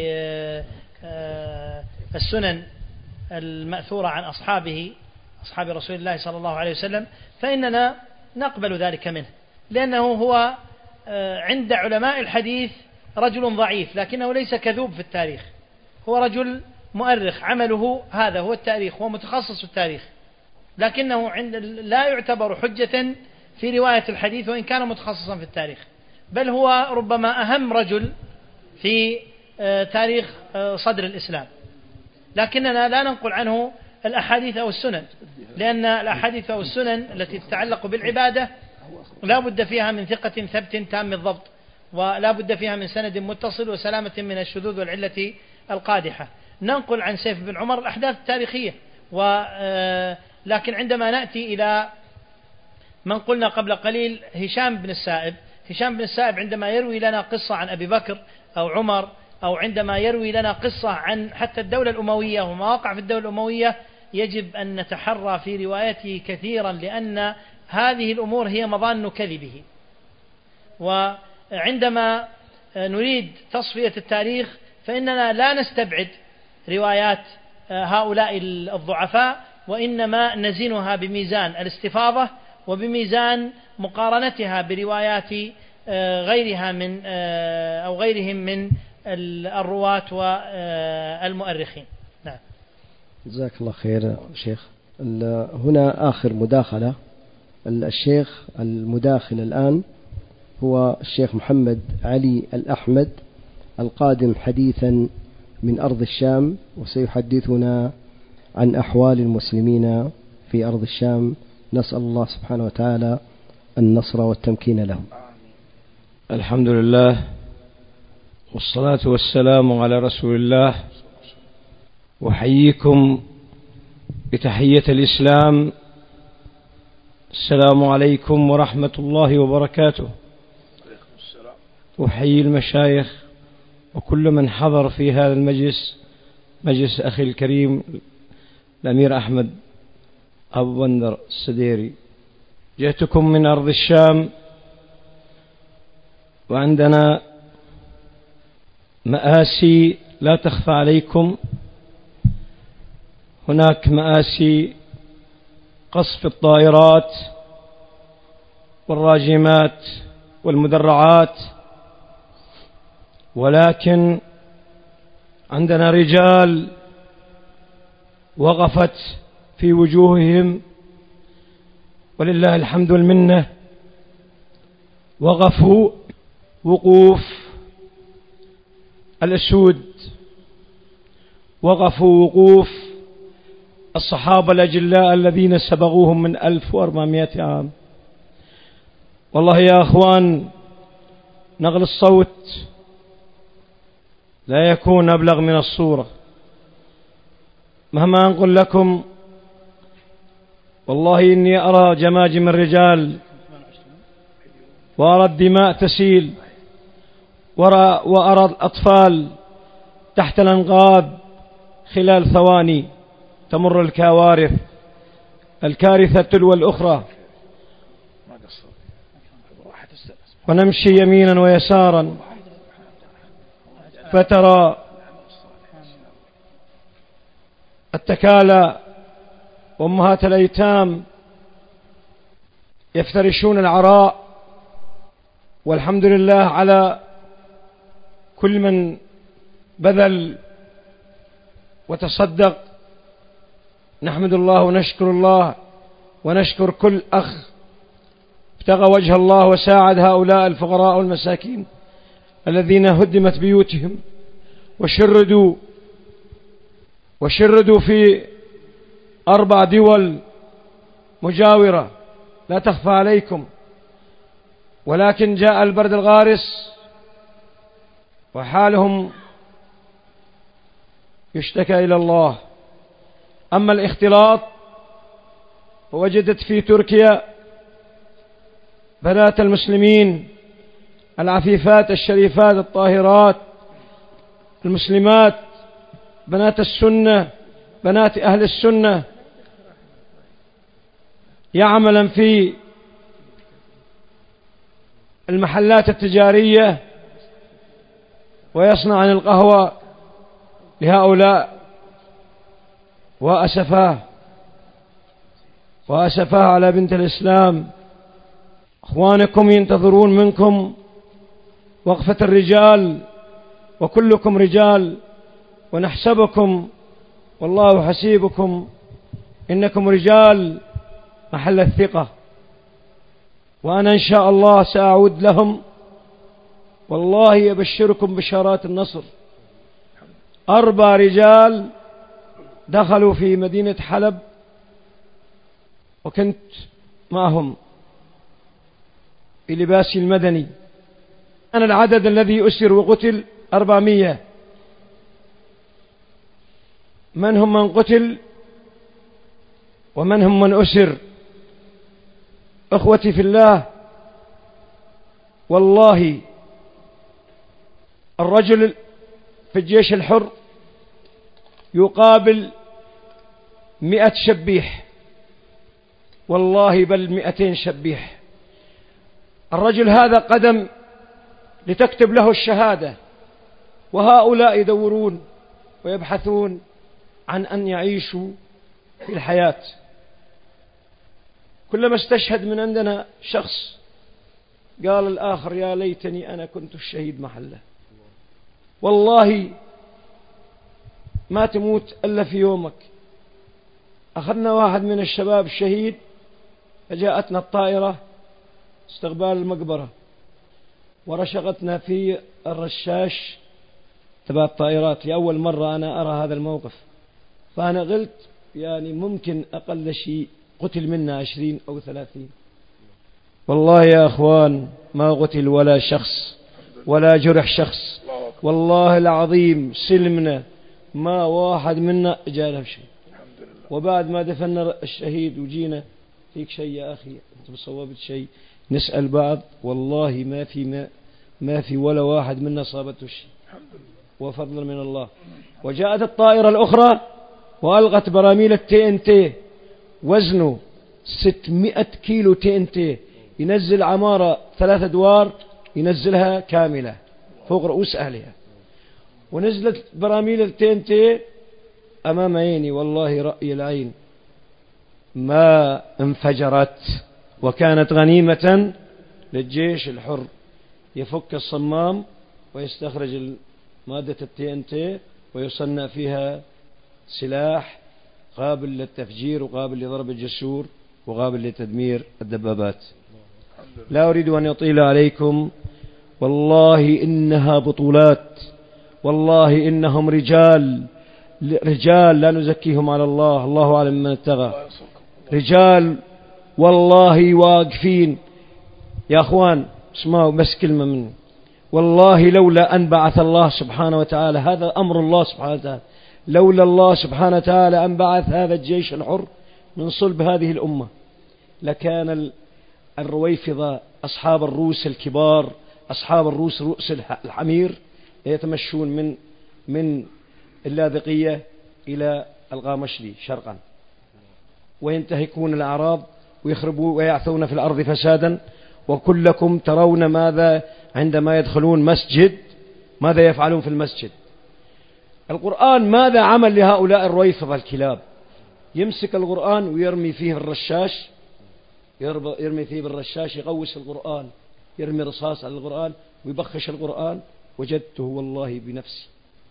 بالسنن المأثورة عن أصحاب رسول الله صلى الله عليه وسلم، فإننا نقبل ذلك منه، لأنه هو عند علماء الحديث رجل ضعيف لكنه ليس كذوب في التاريخ، هو رجل مؤرخ عمله هذا هو التاريخ، هو متخصص في التاريخ، لكنه لا يعتبر حجة في رواية الحديث وإن كان متخصصا في التاريخ، بل هو ربما أهم رجل في تاريخ صدر الإسلام، لكننا لا ننقل عنه الأحاديث أو السنن، لأن الأحاديث أو السنن التي تتعلق بالعبادة لا بد فيها من ثقة ثبت تام الضبط، ولا بد فيها من سند متصل وسلامة من الشذوذ والعلة القادحة. ننقل عن سيف بن عمر الأحداث التاريخية، لكن عندما نأتي إلى من قلنا قبل قليل هشام بن السائب عندما يروي لنا قصة عن أبي بكر أو عمر، أو عندما يروي لنا قصة عن حتى الدولة الأموية وما وقع في الدولة الأموية، يجب أن نتحرى في روايته كثيرا، لأن هذه الأمور هي مظان كذبه. وعندما نريد تصفية التاريخ فإننا لا نستبعد روايات هؤلاء الضعفاء، وإنما نزنها بميزان الاستفاضة وبميزان مقارنتها بروايات غيرها من أو غيرهم من الرواة والمؤرخين. نعم. جزاك الله خير شيخ. هنا آخر مداخلة، الشيخ المداخل الآن هو الشيخ محمد علي الأحمد القادم حديثا من أرض الشام، وسيحدثنا عن أحوال المسلمين في أرض الشام. نسأل الله سبحانه وتعالى النصر والتمكين لهم. الحمد لله والصلاة والسلام على رسول الله، وحييكم بتحية الإسلام، السلام عليكم ورحمة الله وبركاته. أحيي المشايخ وكل من حضر في هذا المجلس، مجلس أخي الكريم الأمير أحمد أبو بندر السديري. جئتكم من أرض الشام، وعندنا مآسي لا تخفى عليكم. هناك مآسي قصف الطائرات والراجمات والمدرعات، ولكن عندنا رجال وقفت في وجوههم ولله الحمد والمنة، وقفوا وقوف الأسود، وقفوا وقوف الصحابة الأجلاء الذين سبقوهم من 1400 عام. والله يا أخوان، نقل الصوت لا يكون أبلغ من الصورة. مهما أنقل لكم، والله إني أرى جماجم الرجال، وأرى الدماء تسيل، وأرى الأطفال تحت الأنقاض. خلال ثواني تمر الكارثة تلو الأخرى، ونمشي يمينا ويسارا، فترى التكالى وأمهات الأيتام يفترشون العراء. والحمد لله على كل من بذل وتصدق. نحمد الله ونشكر الله ونشكر كل أخ ابتغى وجه الله وساعد هؤلاء الفقراء والمساكين الذين هدمت بيوتهم وشردوا في 4 دول مجاورة لا تخفى عليكم، ولكن جاء البرد الغارس وحالهم يشتكى إلى الله. أما الاختلاط، فوجدت في تركيا بنات المسلمين العفيفات الشريفات الطاهرات المسلمات، بنات السنة بنات أهل السنة يعملا في المحلات التجارية ويصنع القهوة لهؤلاء، وأسفاه على بنت الإسلام. أخوانكم ينتظرون منكم وقفة الرجال، وكلكم رجال، ونحسبكم والله حسيبكم، إنكم رجال محل الثقة، وأنا إن شاء الله سأعود لهم. والله يبشركم بشارات النصر. 4 رجال دخلوا في مدينة حلب وكنت معهم بلباسي المدني. أنا العدد الذي أسر وقتل 400. من هم من قتل ومن هم من أسر؟ أخوتي في الله، والله الرجل في الجيش الحر يقابل 100 شبيح، والله بل 200 شبيح. الرجل هذا قدم لتكتب له الشهادة، وهؤلاء يدورون ويبحثون عن أن يعيشوا في الحياة. كلما استشهد من عندنا شخص قال الآخر يا ليتني أنا كنت الشهيد محله. والله ما تموت إلا في يومك. أخذنا واحد من الشباب الشهيد، فجاءتنا الطائرة استقبال المقبرة، ورشقتنا في الرشاش تبع الطائرات. لأول مرة أنا أرى هذا الموقف، فأنا قلت يعني ممكن أقل شيء قتل منا 20 أو 30. والله يا أخوان ما قتل ولا شخص ولا جرح شخص، والله العظيم سلمنا، ما واحد منا جاله شيء. وبعد ما دفنا الشهيد وجينا فيك شيء يا أخي، أنت صوبت شيء، نسأل بعض، والله ما في ولا واحد منا صابته شيء، وفضل من الله. وجاءت الطائرة الأخرى وألغت براميل TNT وزنه 600 كيلو TNT، ينزل عمارة 3 أدوار ينزلها كاملة فوق رؤوس أهلها. ونزلت براميل TNT أمام عيني، والله رأي العين ما انفجرت، وكانت غنيمة للجيش الحر. يفك الصمام ويستخرج مادة TNT ويصنع فيها سلاح قابل للتفجير وقابل لضرب الجسور وقابل لتدمير الدبابات. لا أريد أن يطيل عليكم، والله إنها بطولات، والله إنهم رجال لا نزكيهم على الله، الله أعلم من اتقى. رجال والله واقفين. يا أخوان اسمعوا بس كلمة مني، والله لولا أن بعث الله سبحانه وتعالى، هذا أمر الله سبحانه وتعالى، لولا الله سبحانه وتعالى أن بعث هذا الجيش الحر من صلب هذه الأمة، لكان الرويفضة أصحاب الرؤوس الكبار، أصحاب الرؤوس رؤوس الحمير، يتمشون من اللاذقية إلى الغامشلي شرقا، وينتهكون الأعراض ويخربون ويعثون في الأرض فسادا. وكلكم ترون ماذا عندما يدخلون مسجد، ماذا يفعلون في المسجد. القرآن ماذا عمل لهؤلاء الرويفضة الكلاب؟ يمسك القرآن ويرمي فيه الرشاش، يرمي فيه بالرشاش، يغوس القرآن، يرمي رصاص على القرآن ويبخش القرآن. وجدته والله بنفسي.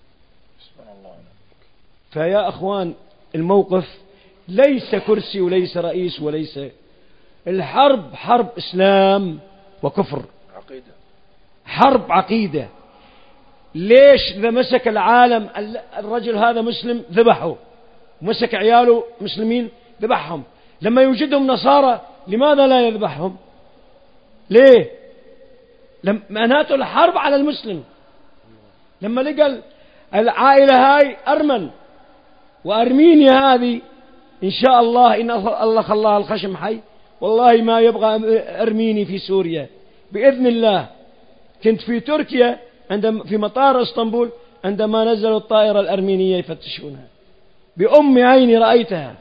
فيا أخوان الموقف ليس كرسي وليس رئيس وليس، الحرب حرب إسلام وكفر، حرب عقيدة. ليش إذا مسك العالم الرجل هذا مسلم ذبحه، مسك عياله مسلمين ذبحهم، لما يوجدهم نصارى لماذا لا يذبحهم؟ ليه؟ معناته الحرب على المسلم. لما لقى العائلة هاي أرمن وأرمينيا هذه إن شاء الله إن الله خلاها الخشم حي، والله ما يبغى أرميني في سوريا بإذن الله. كنت في تركيا في مطار اسطنبول عندما نزلوا الطائرة الأرمينية يفتشونها، بأم عيني رأيتها.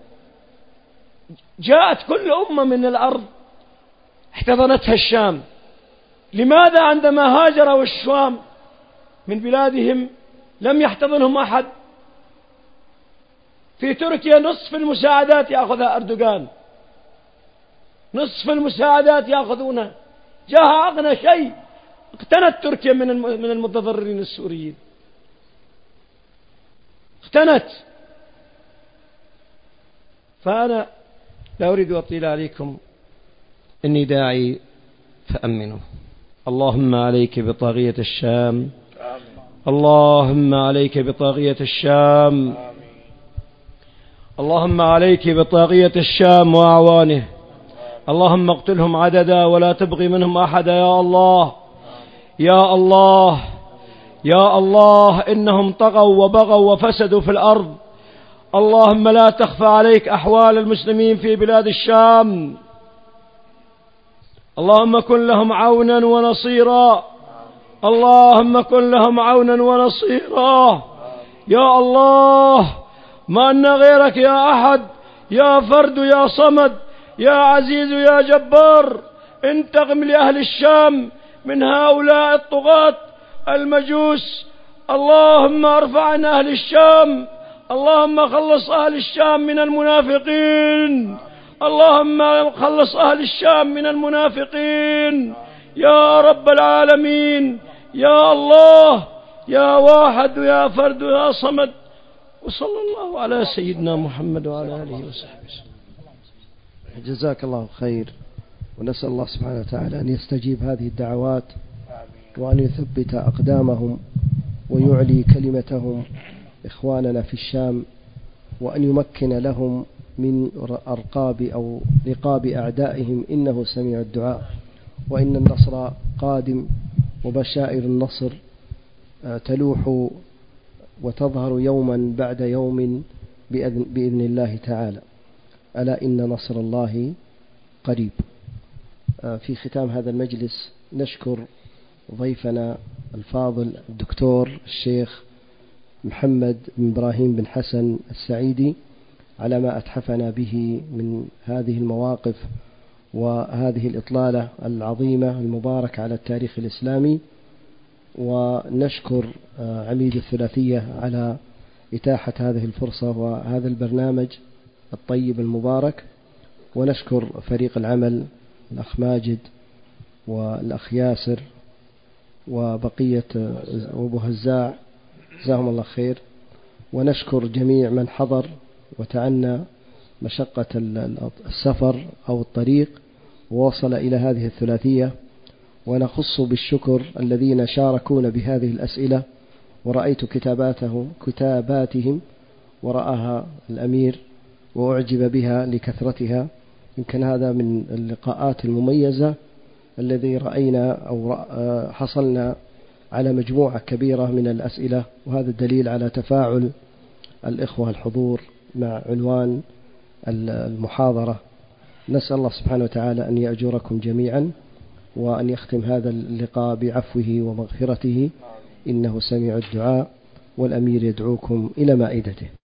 جاءت كل أمة من الأرض احتضنتها الشام. لماذا عندما هاجروا الشام من بلادهم لم يحتضنهم أحد؟ في تركيا نصف المساعدات يأخذها أردوغان، نصف المساعدات يأخذونها. جاء أغنى شيء، اقتنت تركيا من المتضررين السوريين، اقتنت. فأنا لا أريد أطيل عليكم، إني داعي فأمنوا. اللهم عليك بطاغية الشام، اللهم عليك بطاغية الشام، اللهم عليك بطاغية الشام وأعوانه. اللهم اقتلهم عددا ولا تبغي منهم أحدا يا الله، يا الله، يا الله. إنهم طغوا وبغوا وفسدوا في الأرض. اللهم لا تخفى عليك أحوال المسلمين في بلاد الشام. اللهم كن لهم عونا ونصيرا، اللهم كن لهم عونا ونصيرا يا الله. ما أن غيرك يا أحد، يا فرد يا صمد، يا عزيز يا جبار. انتقم لأهل الشام من هؤلاء الطغاة المجوس. اللهم ارفع عن أهل الشام، اللهم خلص أهل الشام من المنافقين، اللهم خلص أهل الشام من المنافقين يا رب العالمين. يا الله، يا واحد يا فرد يا صمد. وصلى الله على سيدنا محمد وعلى آله وصحبه وسلم. جزاك الله خير، ونسأل الله سبحانه وتعالى أن يستجيب هذه الدعوات، وأن يثبت أقدامهم ويعلي كلمتهم إخواننا في الشام، وأن يمكن لهم من أرقاب أو رقاب أعدائهم، إنه سميع الدعاء. وإن النصر قادم، وبشائر النصر تلوح وتظهر يوما بعد يوم بإذن الله تعالى. ألا إن نصر الله قريب. في ختام هذا المجلس نشكر ضيفنا الفاضل الدكتور الشيخ محمد بن إبراهيم بن حسن السعيدي على ما أتحفنا به من هذه المواقف وهذه الإطلالة العظيمة المباركة على التاريخ الإسلامي. ونشكر عميد الثلاثية على إتاحة هذه الفرصة وهذا البرنامج الطيب المبارك. ونشكر فريق العمل، الأخ ماجد والأخ ياسر وبقية أبو هزاع، جزاهم الله خير. ونشكر جميع من حضر وتعنى مشقة السفر أو الطريق ووصل إلى هذه الثلاثية. ونخص بالشكر الذين شاركونا بهذه الأسئلة، ورأيت كتاباتهم ورآها الأمير وأعجب بها لكثرتها. يمكن هذا من اللقاءات المميزة الذي رأينا أو حصلنا على مجموعة كبيرة من الأسئلة، وهذا الدليل على تفاعل الإخوة الحضور مع عنوان المحاضرة. نسأل الله سبحانه وتعالى أن يأجركم جميعا، وأن يختم هذا اللقاء بعفوه ومغفرته، إنه سميع الدعاء. والأمير يدعوكم إلى مائدته.